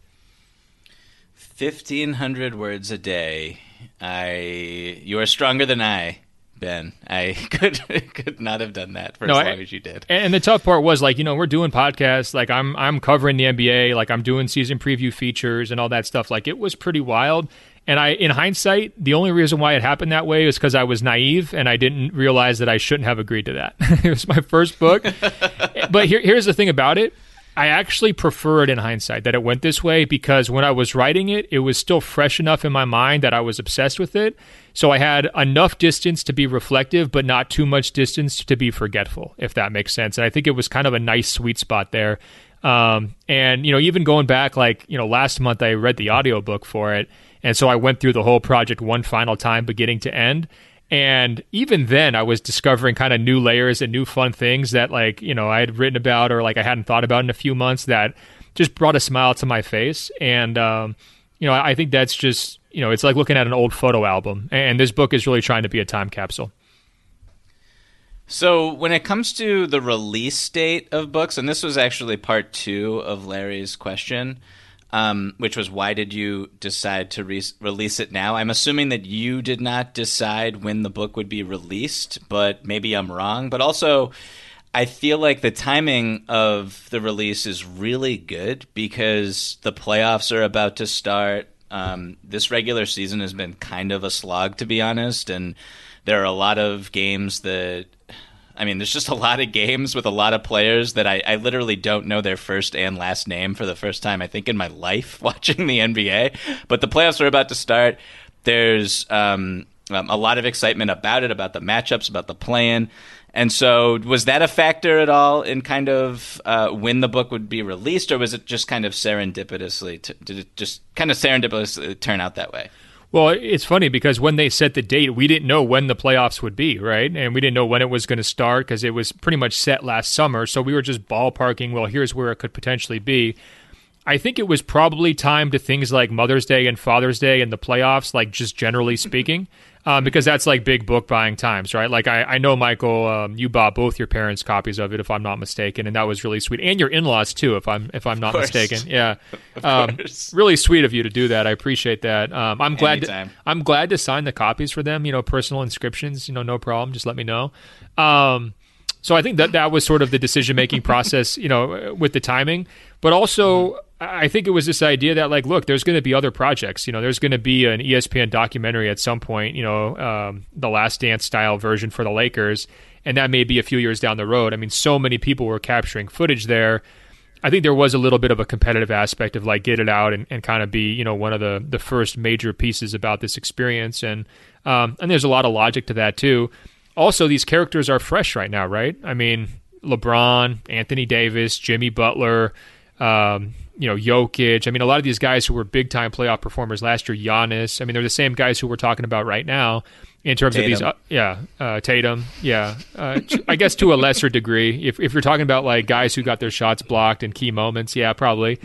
1,500 words a day. You are stronger than I, Ben. I could not have done that for as long as you did. And the tough part was we're doing podcasts, like I'm covering the NBA, like I'm doing season preview features and all that stuff. Like it was pretty wild. And in hindsight, the only reason why it happened that way is because I was naive and I didn't realize that I shouldn't have agreed to that. It was my first book. But here's the thing about it. I actually prefer it in hindsight that it went this way because when I was writing it, it was still fresh enough in my mind that I was obsessed with it. So I had enough distance to be reflective, but not too much distance to be forgetful, if that makes sense. And I think it was kind of a nice sweet spot there. And, even going back, last month I read the audiobook for it. And so I went through the whole project one final time, beginning to end. And even then, I was discovering kind of new layers and new fun things that, I had written about or I hadn't thought about in a few months that just brought a smile to my face. And, I think that's just, it's like looking at an old photo album. And this book is really trying to be a time capsule. So when it comes to the release date of books, and this was actually part 2 of Larry's question, which was why did you decide to release it now? I'm assuming that you did not decide when the book would be released, but maybe I'm wrong. But also, I feel like the timing of the release is really good because the playoffs are about to start. This regular season has been kind of a slog, to be honest, and there are a lot of games there's just a lot of games with a lot of players that I literally don't know their first and last name for the first time, I think, in my life watching the NBA. But the playoffs are about to start. There's a lot of excitement about it, about the matchups, about the play-in. And so was that a factor at all in kind of when the book would be released, or was it just kind of serendipitously? Did it just kind of serendipitously turn out that way? Well, it's funny because when they set the date, we didn't know when the playoffs would be, right? And we didn't know when it was going to start because it was pretty much set last summer. So we were just ballparking, well, here's where it could potentially be. I think it was probably timed to things like Mother's Day and Father's Day and the playoffs, just generally speaking, because that's big book buying times, right? I know, Michael, you bought both your parents copies of it, if I'm not mistaken, and that was really sweet, and your in-laws too, if I'm not mistaken. Yeah, really sweet of you to do that. I appreciate that. I'm glad to sign the copies for them. Personal inscriptions, no problem. Just let me know. So I think that was sort of the decision-making process, with the timing. But also, I think it was this idea that, look, there's going to be other projects. There's going to be an ESPN documentary at some point, the Last Dance style version for the Lakers. And that may be a few years down the road. So many people were capturing footage there. I think there was a little bit of a competitive aspect of like get it out and kind of be, one of the first major pieces about this experience. And there's a lot of logic to that too. Also, these characters are fresh right now, right? I mean, LeBron, Anthony Davis, Jimmy Butler, Jokic. I mean, a lot of these guys who were big-time playoff performers last year, Giannis. I mean, they're the same guys who we're talking about right now in terms of these. Tatum. Yeah. I guess to a lesser degree. If you're talking about like guys who got their shots blocked in key moments, yeah, probably.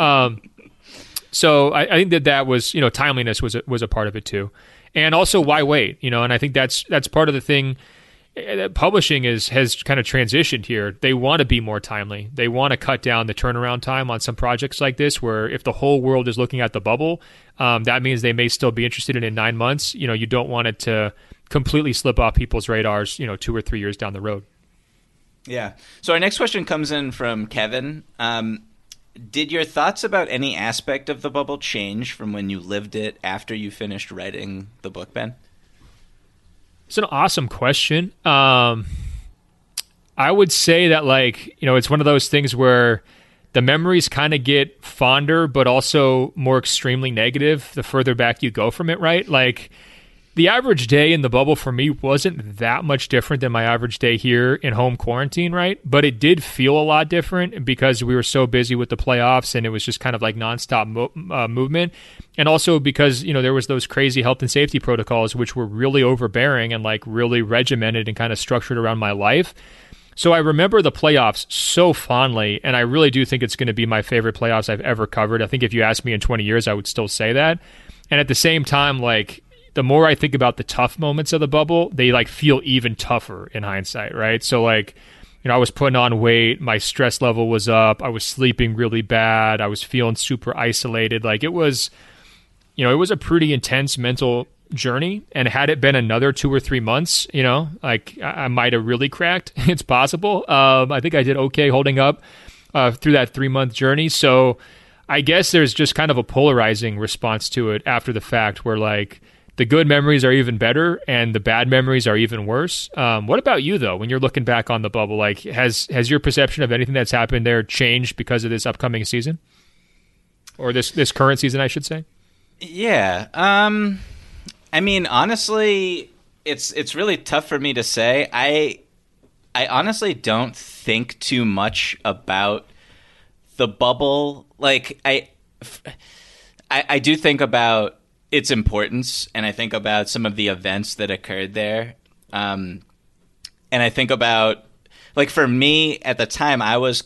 So I think that was, timeliness was a part of it too. And also, why wait? And I think that's part of the thing that publishing has kind of transitioned here. They want to be more timely. They want to cut down the turnaround time on some projects like this, where if the whole world is looking at the bubble, that means they may still be interested in 9 months. You don't want it to completely slip off people's radars, 2 or 3 years down the road. Yeah. So our next question comes in from Kevin. Did your thoughts about any aspect of the bubble change from when you lived it after you finished writing the book, Ben? It's an awesome question. I would say that, it's one of those things where the memories kind of get fonder, but also more extremely negative the further back you go from it, right? Like, the average day in the bubble for me wasn't that much different than my average day here in home quarantine, right? But it did feel a lot different because we were so busy with the playoffs and it was just kind of like nonstop movement. And also because, there was those crazy health and safety protocols, which were really overbearing and like really regimented and kind of structured around my life. So I remember the playoffs so fondly, and I really do think it's going to be my favorite playoffs I've ever covered. I think if you asked me in 20 years, I would still say that. And at the same time, the more I think about the tough moments of the bubble, they feel even tougher in hindsight, right? So I was putting on weight, my stress level was up, I was sleeping really bad, I was feeling super isolated. It was, it was a pretty intense mental journey. And had it been another 2 or 3 months, I might have really cracked. It's possible. I think I did okay holding up through that 3-month journey. So I guess there's just kind of a polarizing response to it after the fact, where the good memories are even better and the bad memories are even worse. What about you, though, when you're looking back on the bubble? Has your perception of anything that's happened there changed because of this upcoming season? Or this current season, I should say? Yeah. I mean, honestly, it's really tough for me to say. I honestly don't think too much about the bubble. I do think about its importance, and I think about some of the events that occurred there. And I think about, for me, at the time, I was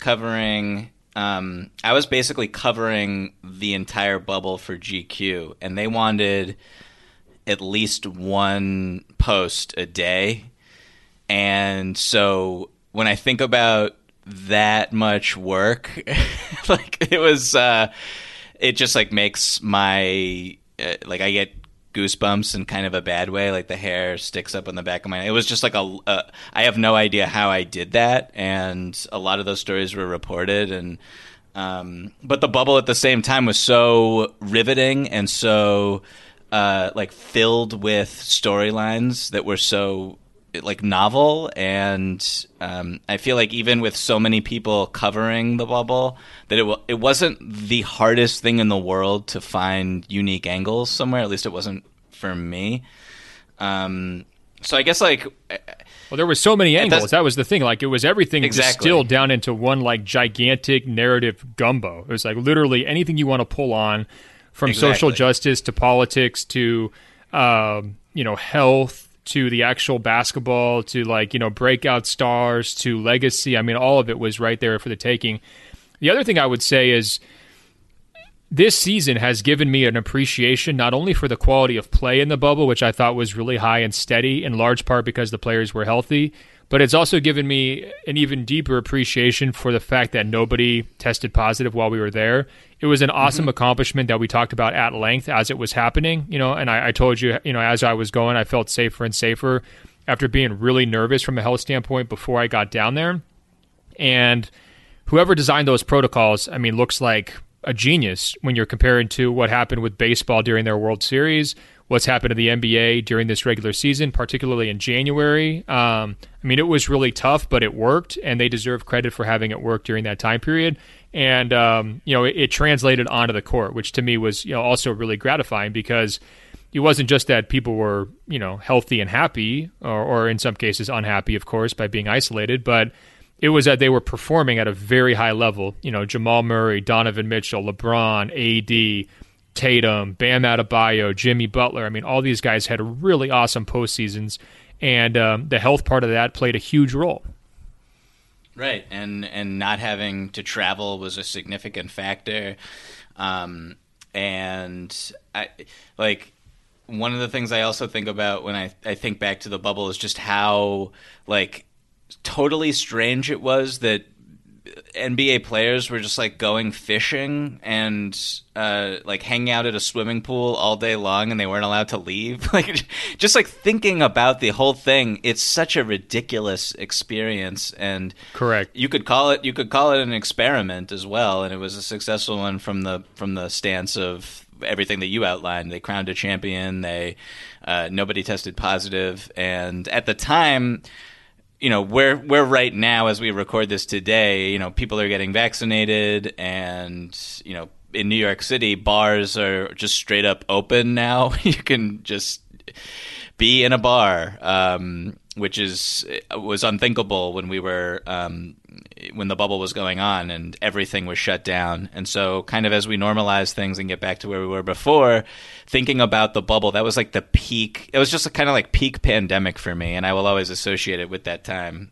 basically covering the entire bubble for GQ, and they wanted at least one post a day. And so when I think about that much work, it was, it just makes my, I get goosebumps in kind of a bad way. The hair sticks up on the back of my head. It was just I have no idea how I did that. And a lot of those stories were reported. And, but the bubble at the same time was so riveting and so, filled with storylines that were so novel. And, I feel even with so many people covering the bubble, that it wasn't the hardest thing in the world to find unique angles somewhere. At least it wasn't for me. So I guess well, there were so many angles. That was the thing. It was everything distilled down into one gigantic narrative gumbo. It was literally anything you want to pull on, from social justice to politics to health to the actual basketball to breakout stars to legacy. I mean, all of it was right there for the taking. The other thing I would say is this season has given me an appreciation not only for the quality of play in the bubble, which I thought was really high and steady, in large part because the players were healthy, but it's also given me an even deeper appreciation for the fact that nobody tested positive while we were there. It was an awesome accomplishment that we talked about at length as it was happening, and I told you, as I was going, I felt safer and safer after being really nervous from a health standpoint before I got down there. And whoever designed those protocols, looks like a genius when you're comparing to what happened with baseball during their World Series, what's happened to the NBA during this regular season, particularly in January. It was really tough, but it worked, and they deserve credit for having it work during that time period. And, it translated onto the court, which to me was, also really gratifying because it wasn't just that people were, healthy and happy or in some cases unhappy, of course, by being isolated, but it was that they were performing at a very high level. Jamal Murray, Donovan Mitchell, LeBron, AD, Tatum, Bam Adebayo, Jimmy Butler. I mean, all these guys had really awesome postseasons, and the health part of that played a huge role. Right, and not having to travel was a significant factor, and I one of the things I also think about when I think back to the bubble is just how totally strange it was that NBA players were just going fishing and hanging out at a swimming pool all day long, and they weren't allowed to leave. Just thinking about the whole thing, it's such a ridiculous experience. And correct, you could call it an experiment as well, and it was a successful one from the stance of everything that you outlined. They crowned a champion. They nobody tested positive, and at the time, we're right now as we record this today, people are getting vaccinated, and in New York City, bars are just straight up open now. You can just be in a bar, which was unthinkable when we were when the bubble was going on and everything was shut down. And so kind of as we normalize things and get back to where we were before, thinking about the bubble, that was the peak. It was just a kind of peak pandemic for me, and I will always associate it with that time.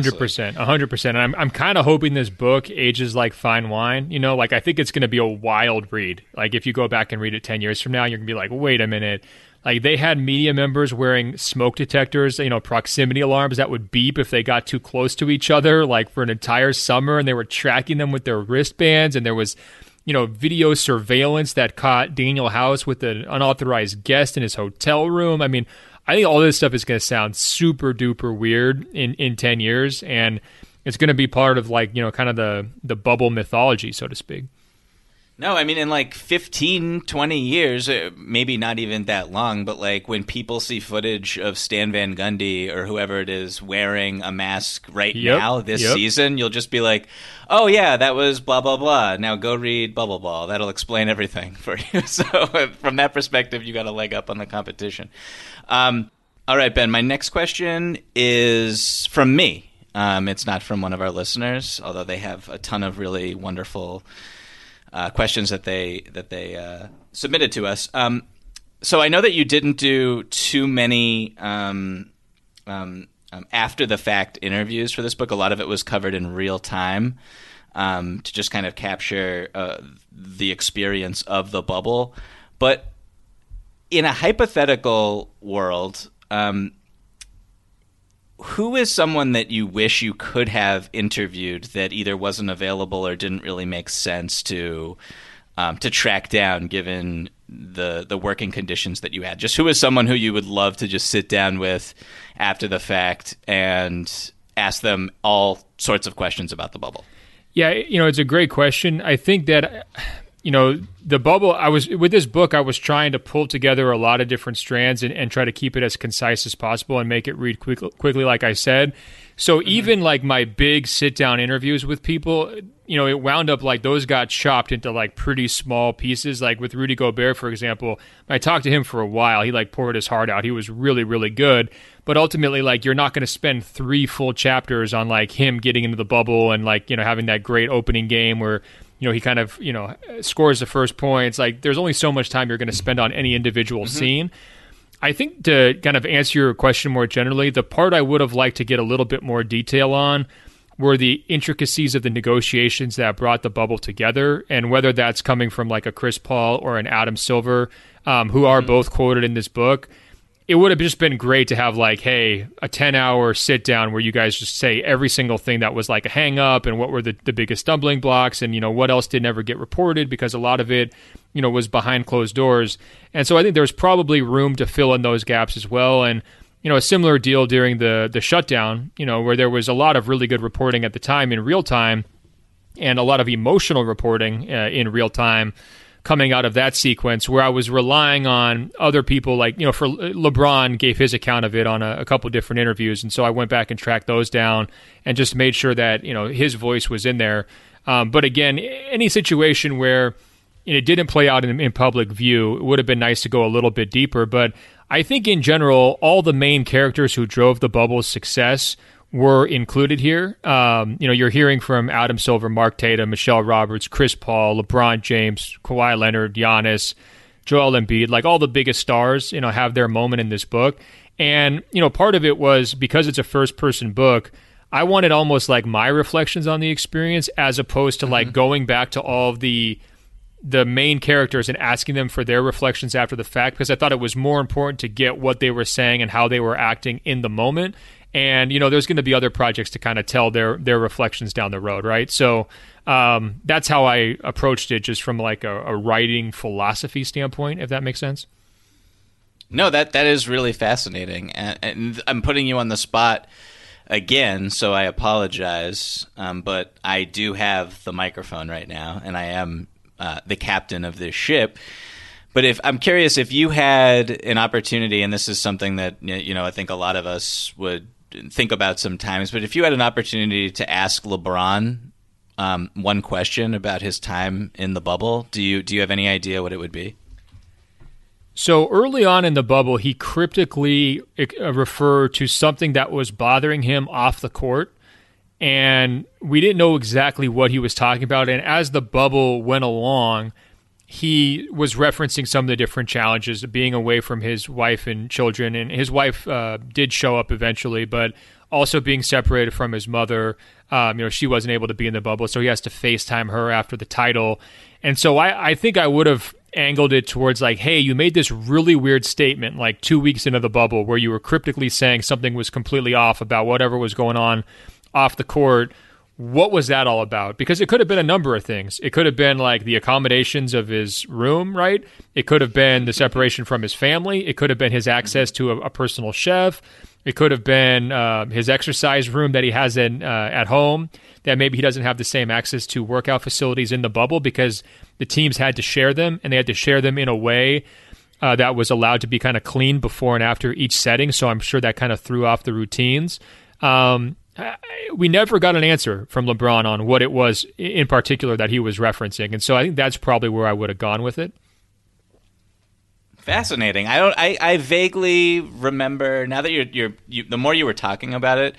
100%. And I'm kind of hoping this book ages like fine wine. I think it's going to be a wild read. If you go back and read it 10 years from now, you're going to be like, wait a minute. They had media members wearing smoke detectors, proximity alarms that would beep if they got too close to each other, for an entire summer, and they were tracking them with their wristbands. And there was, video surveillance that caught Daniel House with an unauthorized guest in his hotel room. I mean, I think all this stuff is going to sound super duper weird in 10 years. And it's going to be part of kind of the bubble mythology, so to speak. No, I mean, in 15, 20 years, maybe not even that long, but when people see footage of Stan Van Gundy or whoever it is wearing a mask now this season, you'll just be like, oh, yeah, that was blah, blah, blah. Now go read Bubble Ball. That'll explain everything for you. So from that perspective, you got a leg up on the competition. All right, Ben, my next question is from me. It's not from one of our listeners, although they have a ton of really wonderful questions that they submitted to us. So I know that you didn't do too many after the fact interviews for this book. A lot of it was covered in real time to just kind of capture the experience of the bubble. But in a hypothetical world, who is someone that you wish you could have interviewed that either wasn't available or didn't really make sense to track down, given the working conditions that you had? Just who is someone who you would love to just sit down with after the fact and ask them all sorts of questions about the bubble? Yeah, it's a great question. I think that the bubble, with this book, I was trying to pull together a lot of different strands and try to keep it as concise as possible and make it read quickly, like I said. So even my big sit-down interviews with people, it wound up those got chopped into pretty small pieces. With Rudy Gobert, for example, I talked to him for a while. He poured his heart out. He was really, really good. But ultimately, you're not going to spend 3 full chapters on him getting into the bubble and having that great opening game where he kind of, scores the first points. There's only so much time you're going to spend on any individual scene. I think to kind of answer your question more generally, the part I would have liked to get a little bit more detail on were the intricacies of the negotiations that brought the bubble together, and whether that's coming from a Chris Paul or an Adam Silver, who are both quoted in this book. It would have just been great to have hey, a 10-hour sit down where you guys just say every single thing that was a hang up and what were the biggest stumbling blocks and, what else did never get reported, because a lot of it, was behind closed doors. And so I think there's probably room to fill in those gaps as well. And, a similar deal during the shutdown, where there was a lot of really good reporting at the time in real time and a lot of emotional reporting in real time coming out of that sequence, where I was relying on other people, for LeBron gave his account of it on a couple different interviews, and so I went back and tracked those down and just made sure that his voice was in there. But again, any situation where it didn't play out in public view, it would have been nice to go a little bit deeper. But I think in general, all the main characters who drove the bubble's success were included here. You're hearing from Adam Silver, Mark Tatum, Michelle Roberts, Chris Paul, LeBron James, Kawhi Leonard, Giannis, Joel Embiid, like all the biggest stars, have their moment in this book. And, part of it was because it's a first-person book, I wanted almost like my reflections on the experience as opposed to like going back to all of the main characters and asking them for their reflections after the fact, because I thought it was more important to get what they were saying and how they were acting in the moment. And, there's going to be other projects to kind of tell their reflections down the road, right? So that's how I approached it, just from like a writing philosophy standpoint, if that makes sense. No, that is really fascinating. And I'm putting you on the spot again, so I apologize. But I do have the microphone right now, and I am the captain of this ship. But I'm curious if you had an opportunity, and this is something that I think a lot of us would think about sometimes, but if you had an opportunity to ask LeBron one question about his time in the bubble, do you have any idea what it would be? So early on in the bubble, he cryptically referred to something that was bothering him off the court, and we didn't know exactly what he was talking about. And as the bubble went along, he was referencing some of the different challenges of being away from his wife and children. And his wife did show up eventually, but also being separated from his mother. She wasn't able to be in the bubble, so he has to FaceTime her after the title. And so I think I would have angled it towards like, hey, you made this really weird statement like 2 weeks into the bubble where you were cryptically saying something was completely off about whatever was going on off the court. What was that all about? Because it could have been a number of things. It could have been like the accommodations of his room, right? It could have been the separation from his family. It could have been his access to a personal chef. It could have been his exercise room that he has at home, that maybe he doesn't have the same access to workout facilities in the bubble because the teams had to share them, and they had to share them in a way that was allowed to be kind of clean before and after each setting. So I'm sure that kind of threw off the routines. We never got an answer from LeBron on what it was in particular that he was referencing. And so I think that's probably where I would have gone with it. Fascinating. I vaguely remember, now that you the more you were talking about it,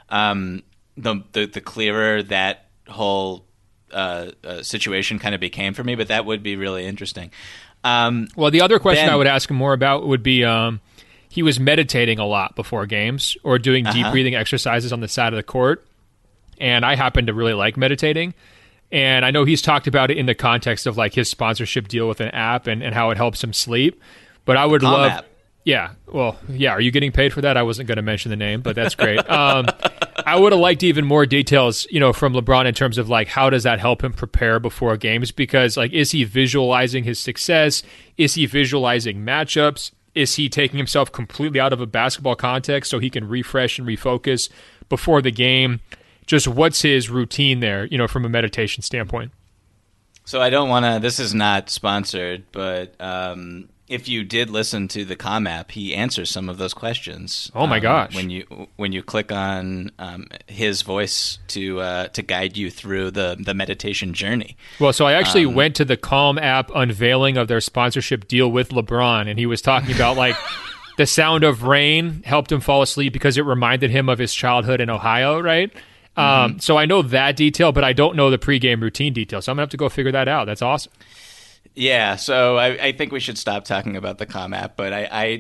the clearer that whole situation kind of became for me, but that would be really interesting. Well, the other question I would ask him more about would be, he was meditating a lot before games or doing deep breathing exercises on the side of the court. And I happen to really like meditating. And I know he's talked about it in the context of like his sponsorship deal with an app and how it helps him sleep. But I would love... app. Yeah. Well, yeah. Are you getting paid for that? I wasn't going to mention the name, but that's great. I would have liked even more details, from LeBron in terms of like, how does that help him prepare before games? Because like, is he visualizing his success? Is he visualizing matchups? Is he taking himself completely out of a basketball context so he can refresh and refocus before the game? Just what's his routine there, from a meditation standpoint? So I don't want to, this is not sponsored, but if you did listen to the Calm app, he answers some of those questions. Oh my gosh. When you click on his voice to guide you through the meditation journey. Well, so I actually went to the Calm app unveiling of their sponsorship deal with LeBron, and he was talking about like the sound of rain helped him fall asleep because it reminded him of his childhood in Ohio, right? So I know that detail, but I don't know the pregame routine detail. So I'm going to have to go figure that out. That's awesome. Yeah, so I think we should stop talking about the Calm app, but I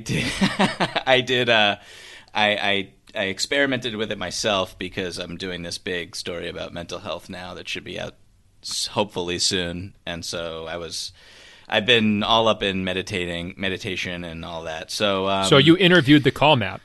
experimented with it myself because I'm doing this big story about mental health now that should be out hopefully soon, and so I've been all up in meditation and all that. So you interviewed the Calm app.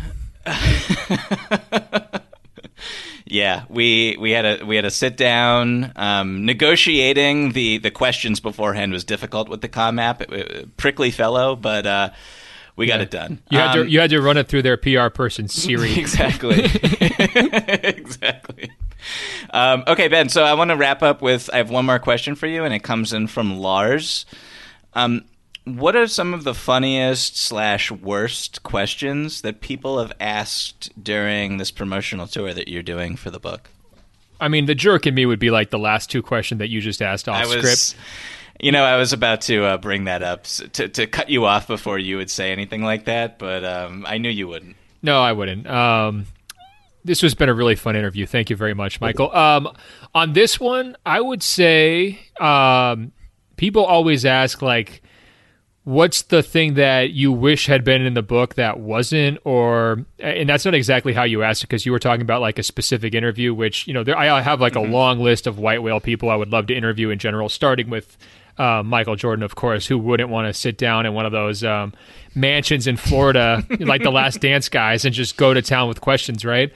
Yeah, we had a sit down. Negotiating the questions beforehand was difficult with the Calm app. Prickly fellow, but we got it done. You had to run it through their PR person, Siri. Exactly. Exactly. Okay, Ben. So I want to wrap up with. I have one more question for you, and it comes in from Lars. What are some of the funniest / worst questions that people have asked during this promotional tour that you're doing for the book? I mean, the jerk in me would be like the last two questions that you just asked off script. I was about to bring that up to cut you off before you would say anything like that, but I knew you wouldn't. No, I wouldn't. This has been a really fun interview. Thank you very much, Michael. On this one, I would say people always ask, like, what's the thing that you wish had been in the book that wasn't? And that's not exactly how you asked it, because you were talking about like a specific interview, which, I have like a long list of white whale people I would love to interview in general, starting with Michael Jordan, of course. Who wouldn't want to sit down in one of those mansions in Florida, like the Last Dance guys, and just go to town with questions, right?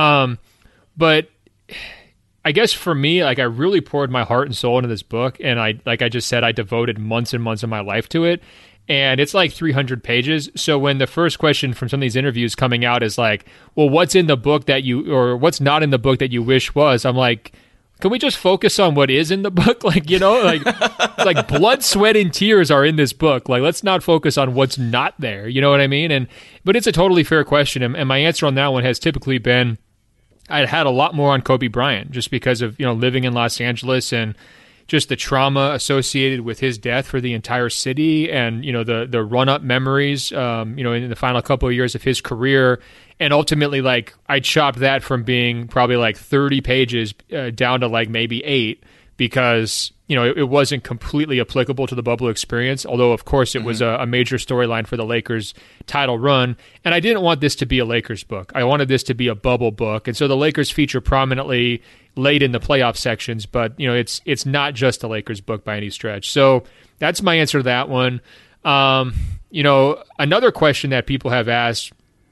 But I guess for me, like, I really poured my heart and soul into this book, and I just said, I devoted months and months of my life to it, and it's like 300 pages. So when the first question from some of these interviews coming out is like, well, what's in the book or what's not in the book that you wish was, I'm like, can we just focus on what is in the book? Like, like blood, sweat, and tears are in this book. Like, let's not focus on what's not there. You know what I mean? But it's a totally fair question. And my answer on that one has typically been, I'd had a lot more on Kobe Bryant, just because of, living in Los Angeles and just the trauma associated with his death for the entire city, and, the run-up memories, in the final couple of years of his career. And ultimately, like, I chopped that from being probably like 30 pages down to like maybe 8, because, it wasn't completely applicable to the bubble experience, although, of course, it was a major storyline for the Lakers title run. And I didn't want this to be a Lakers book. I wanted this to be a bubble book. And so the Lakers feature prominently late in the playoff sections, but, it's not just a Lakers book by any stretch. So that's my answer to that one. Another question that people have asked,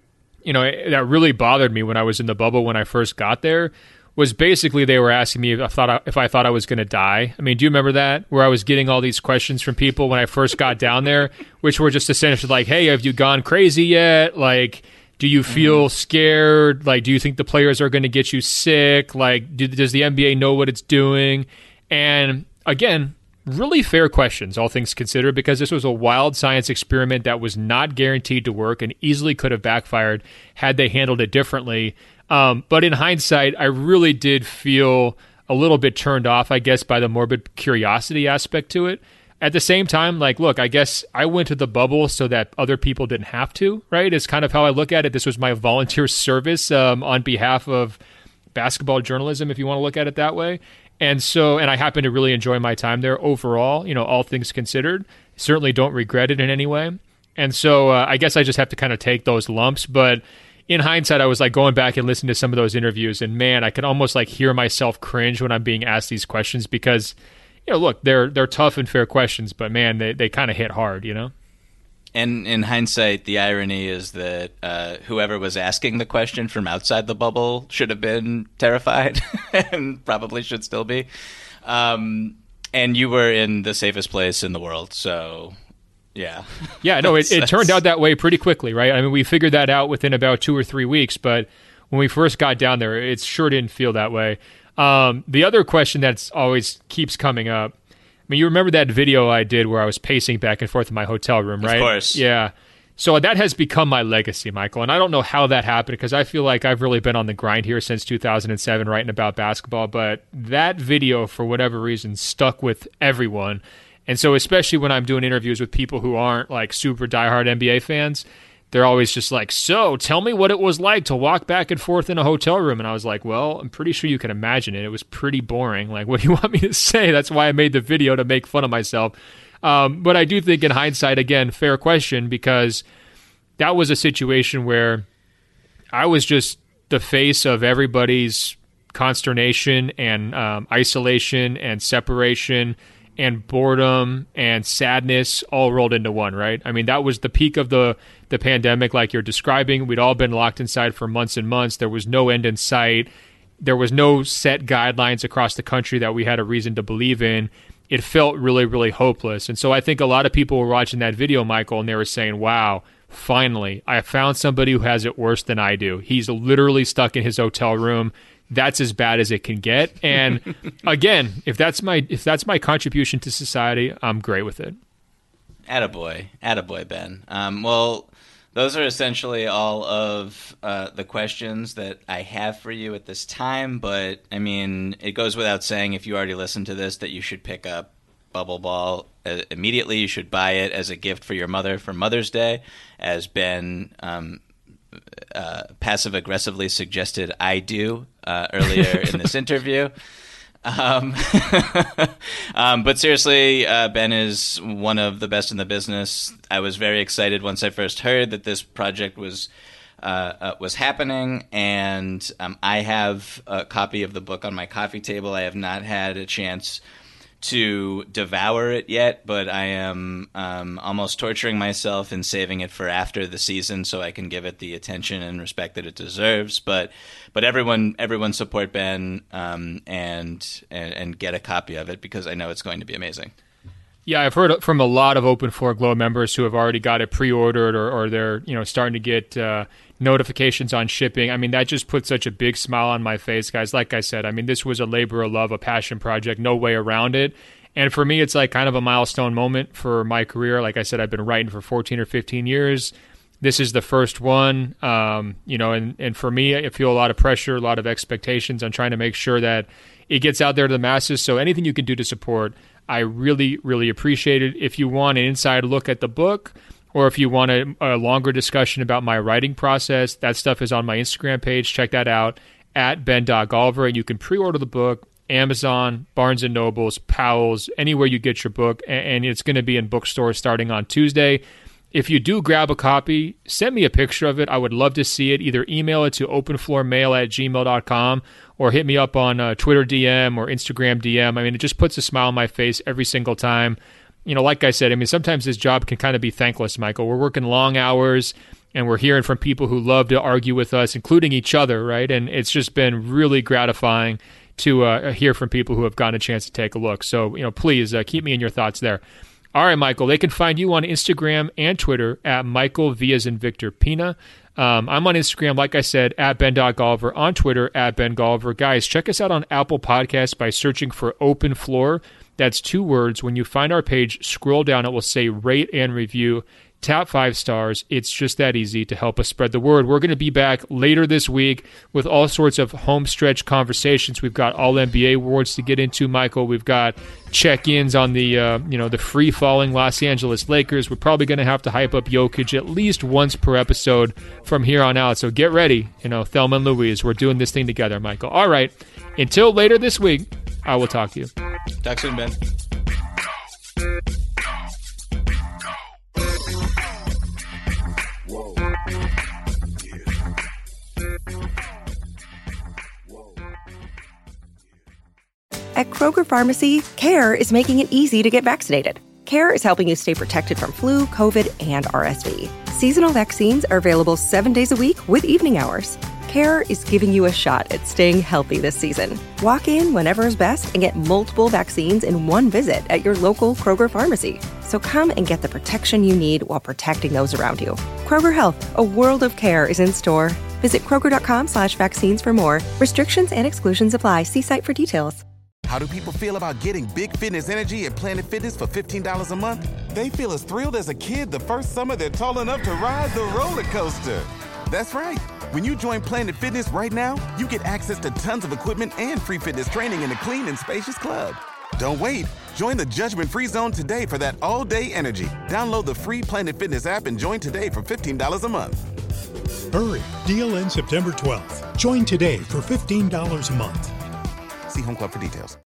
that really bothered me when I was in the bubble when I first got there, was basically they were asking me if I thought I was going to die. I mean, do you remember that? Where I was getting all these questions from people when I first got down there, which were just essentially like, hey, have you gone crazy yet? Like, do you feel scared? Like, do you think the players are going to get you sick? Like, does the NBA know what it's doing? And again, really fair questions, all things considered, because this was a wild science experiment that was not guaranteed to work and easily could have backfired had they handled it differently. But in hindsight, I really did feel a little bit turned off, I guess, by the morbid curiosity aspect to it. At the same time, like, look, I guess I went to the bubble so that other people didn't have to, right? It's kind of how I look at it. This was my volunteer service on behalf of basketball journalism, if you want to look at it that way. And I happen to really enjoy my time there overall, all things considered. Certainly don't regret it in any way. And so I guess I just have to kind of take those lumps. But in hindsight, I was like going back and listening to some of those interviews, and man, I could almost like hear myself cringe when I'm being asked these questions, because, look, they're tough and fair questions, but man, they kind of hit hard, And in hindsight, the irony is that whoever was asking the question from outside the bubble should have been terrified and probably should still be. And you were in the safest place in the world, so yeah. Yeah, no, it turned out that way pretty quickly, right? I mean, we figured that out within about 2 or 3 weeks, but when we first got down there, it sure didn't feel that way. The other question that's always keeps coming up, I mean, you remember that video I did where I was pacing back and forth in my hotel room, right? Of course. Yeah. So that has become my legacy, Michael. And I don't know how that happened, because I feel like I've really been on the grind here since 2007 writing about basketball. But that video, for whatever reason, stuck with everyone. And so especially when I'm doing interviews with people who aren't like super diehard NBA fans, they're always just like, so tell me what it was like to walk back and forth in a hotel room. And I was like, well, I'm pretty sure you can imagine it. It was pretty boring. Like, what do you want me to say? That's why I made the video, to make fun of myself. But I do think in hindsight, again, fair question, because that was a situation where I was just the face of everybody's consternation and isolation and separation and boredom and sadness all rolled into one, right? I mean, that was the peak of the pandemic, like you're describing. We'd all been locked inside for months and months. There was no end in sight. There was no set guidelines across the country that we had a reason to believe in. It felt really, really hopeless. And so I think a lot of people were watching that video, Michael, and they were saying, wow, finally, I found somebody who has it worse than I do. He's literally stuck in his hotel room. That's as bad as it can get. And again, if that's my contribution to society, I'm great with it. Attaboy, Ben. Well, those are essentially all of the questions that I have for you at this time. But, I mean, it goes without saying, if you already listened to this, that you should pick up Bubble Ball immediately. You should buy it as a gift for your mother for Mother's Day, as Ben passive-aggressively suggested I do earlier in this interview. But seriously, Ben is one of the best in the business. I was very excited once I first heard that this project was happening, and I have a copy of the book on my coffee table. I have not had a chance to devour it yet, but I am almost torturing myself and saving it for after the season so I can give it the attention and respect that it deserves. But everyone support Ben and get a copy of it, because I know it's going to be amazing. Yeah, I've heard from a lot of Open Floor Glow members who have already got it pre-ordered or they're starting to get notifications on shipping. I mean, that just puts such a big smile on my face, guys. Like I said, I mean, this was a labor of love, a passion project, no way around it. And for me, it's like kind of a milestone moment for my career. Like I said, I've been writing for 14 or 15 years. This is the first one, and for me, I feel a lot of pressure, a lot of expectations on trying to make sure that it gets out there to the masses. So anything you can do to support, I really, really appreciate it. If you want an inside look at the book, or if you want a longer discussion about my writing process, that stuff is on my Instagram page. Check that out, at Ben.Golliver. And you can pre-order the book, Amazon, Barnes & Nobles, Powell's, anywhere you get your book. And it's going to be in bookstores starting on Tuesday. If you do grab a copy, send me a picture of it. I would love to see it. Either email it to openfloormail@gmail.com or hit me up on Twitter DM or Instagram DM. I mean, it just puts a smile on my face every single time. Like I said, I mean, sometimes this job can kind of be thankless, Michael. We're working long hours, and we're hearing from people who love to argue with us, including each other, right? And it's just been really gratifying to hear from people who have gotten a chance to take a look. So, please keep me in your thoughts there. All right, Michael, they can find you on Instagram and Twitter at Michael V as in Victor Pina. I'm on Instagram, like I said, at Ben.Golliver, on Twitter, at Ben.Golliver. Guys, check us out on Apple Podcasts by searching for Open Floor. That's 2 words. When you find our page, scroll down. It will say rate and review. Tap 5 stars. It's just that easy to help us spread the word. We're going to be back later this week with all sorts of home stretch conversations. We've got all NBA awards to get into, Michael. We've got check-ins on the the free-falling Los Angeles Lakers. We're probably going to have to hype up Jokic at least once per episode from here on out. So get ready, Thelma and Louise. We're doing this thing together, Michael. All right. Until later this week, I will talk to you. Talk soon, Ben. At Kroger Pharmacy, CARE is making it easy to get vaccinated. CARE is helping you stay protected from flu, COVID, and RSV. Seasonal vaccines are available 7 days a week with evening hours. CARE is giving you a shot at staying healthy this season. Walk in whenever is best and get multiple vaccines in one visit at your local Kroger Pharmacy. So come and get the protection you need while protecting those around you. Kroger Health, a world of care is in store. Visit Kroger.com/vaccines for more. Restrictions and exclusions apply. See site for details. How do people feel about getting big fitness energy at Planet Fitness for $15 a month? They feel as thrilled as a kid the first summer they're tall enough to ride the roller coaster. That's right. When you join Planet Fitness right now, you get access to tons of equipment and free fitness training in a clean and spacious club. Don't wait. Join the judgment-free zone today for that all-day energy. Download the free Planet Fitness app and join today for $15 a month. Hurry. Deal ends September 12th. Join today for $15 a month. See Home Club for details.